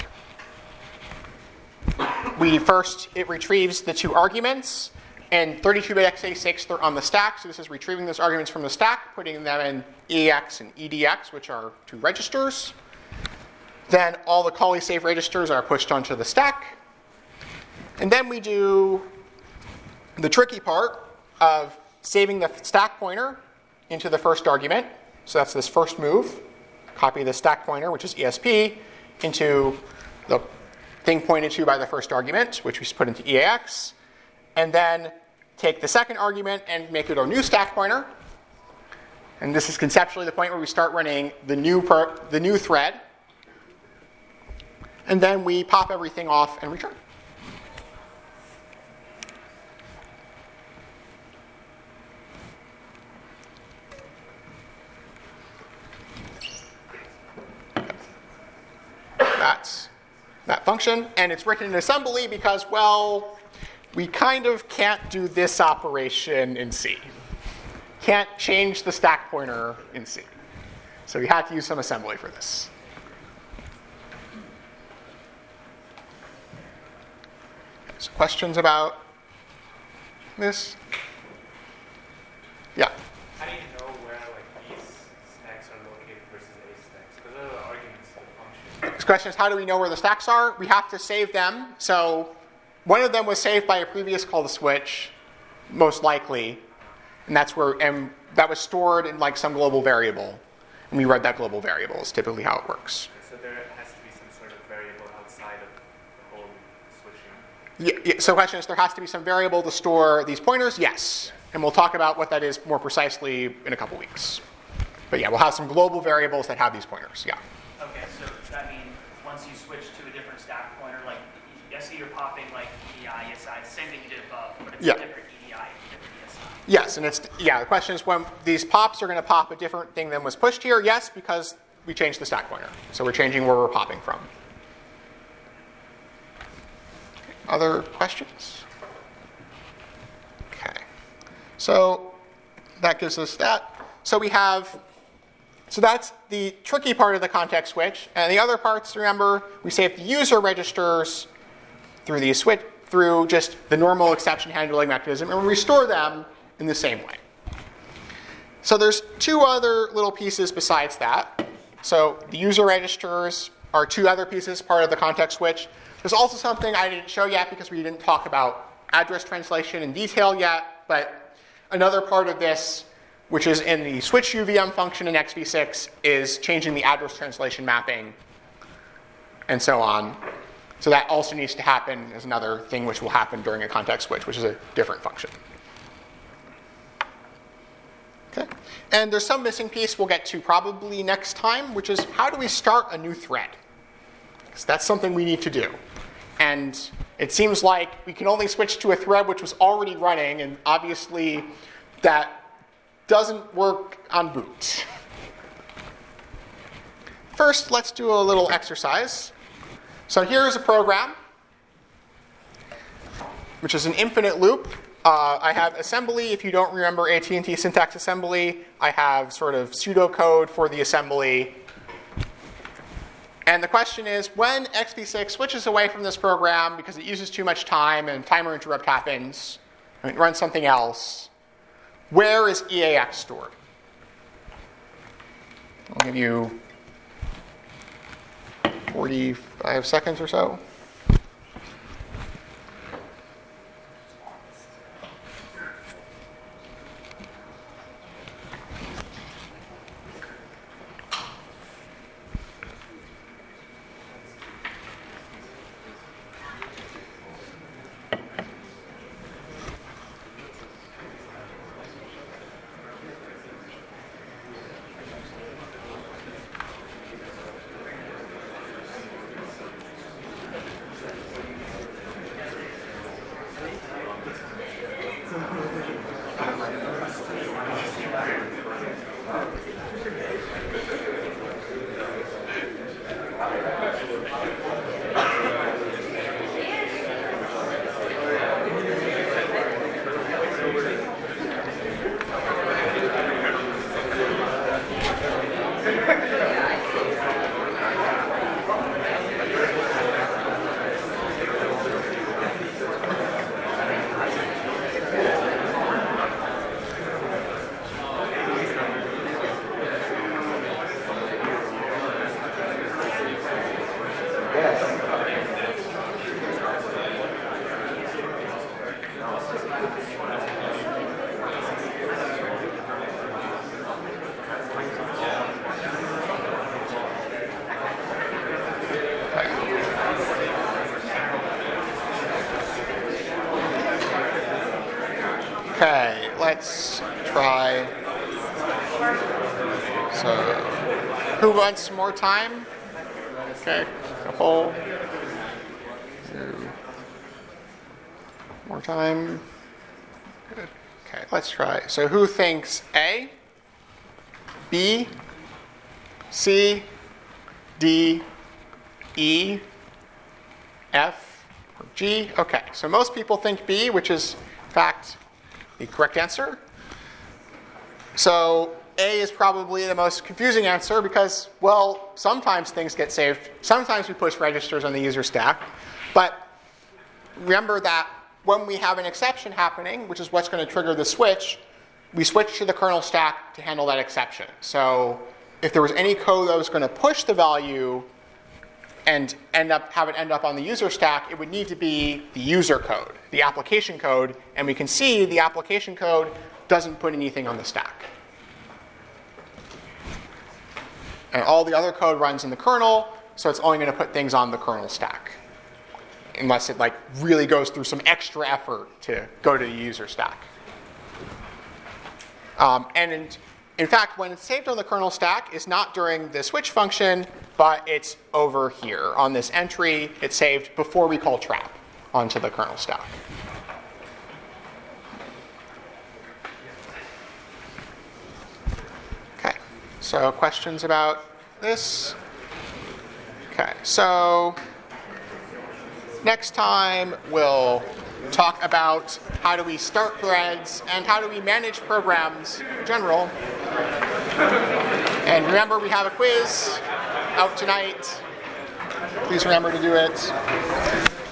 We first, it retrieves the two arguments, and thirty-two bit x eighty-six, they're on the stack, so this is retrieving those arguments from the stack, putting them in E A X and E D X, which are two registers. Then all the call save registers are pushed onto the stack. And then we do the tricky part of saving the stack pointer into the first argument. So that's this first move. Copy the stack pointer, which is E S P, into the thing pointed to by the first argument, which we put into E A X. And then take the second argument and make it our new stack pointer. And this is conceptually the point where we start running the new, per, the new thread. And then we pop everything off and return. That's that function. And it's written in assembly because, well, we kind of can't do this operation in C. Can't change the stack pointer in C. So we had to use some assembly for this. So questions about this? Yeah? How do you know where like these stacks are located versus A stacks? Because those are the arguments of the function. This question is, how do we know where the stacks are? We have to save them. So one of them was saved by a previous call to switch, most likely. And that's where, and that was stored in like some global variable. And we read that global variable is typically how it works. So there has to be some sort of variable outside of the whole switching. Yeah, yeah, so the question is, there has to be some variable to store these pointers? Yes. And we'll talk about what that is more precisely in a couple weeks. But yeah, we'll have some global variables that have these pointers, yeah. Okay, so does that mean once you switch to a different stack pointer, like, I see you're popping like E D I, E S I, same thing you did above, but it's Yeah. a different E D I, different E S I. Yes, and it's, yeah, the question is when these pops are going to pop a different thing than was pushed here. Yes, because we changed the stack pointer. So we're changing where we're popping from. Other questions? Okay. So that gives us that. So we have, so that's the tricky part of the context switch. And the other parts, remember, we save the user registers through the switch, through just the normal exception handling mechanism, and we restore them in the same way. So there's two other little pieces besides that. So the user registers are two other pieces, part of the context switch. There's also something I didn't show yet because we didn't talk about address translation in detail yet, but another part of this, which is in the switch U V M function in x v six, is changing the address translation mapping and so on. So that also needs to happen as another thing which will happen during a context switch, which is a different function. Okay. And there's some missing piece we'll get to probably next time, which is how do we start a new thread? Because that's something we need to do. And it seems like we can only switch to a thread which was already running, and obviously that doesn't work on boot. First, let's do a little exercise. So here's a program, which is an infinite loop. Uh, I have assembly. If you don't remember A T and T syntax assembly, I have sort of pseudocode for the assembly. And the question is, when x v six switches away from this program because it uses too much time and timer interrupt happens, and it runs something else, where is E A X stored? I'll give you forty-five seconds or so. Okay, let's try. So, who wants more time? Okay, a whole. More time. Good. Okay, let's try. So, who thinks A, B, C, D, E, F, or G? Okay, so most people think B, which is, in fact, the correct answer. So A is probably the most confusing answer because, well, sometimes things get saved. Sometimes we push registers on the user stack. But remember that when we have an exception happening, which is what's going to trigger the switch, we switch to the kernel stack to handle that exception. So if there was any code that was going to push the value and end up have it end up on the user stack, it would need to be the user code, the application code, and we can see the application code doesn't put anything on the stack. And all the other code runs in the kernel, so it's only going to put things on the kernel stack, unless it like really goes through some extra effort to go to the user stack. Um, and in, in fact, when it's saved on the kernel stack, it's not during the switch function, but it's over here on this entry. It's saved before we call trap onto the kernel stack. Okay, so questions about this? Okay, so next time we'll talk about how do we start threads and how do we manage programs in general. And remember, we have a quiz out tonight. Please remember to do it.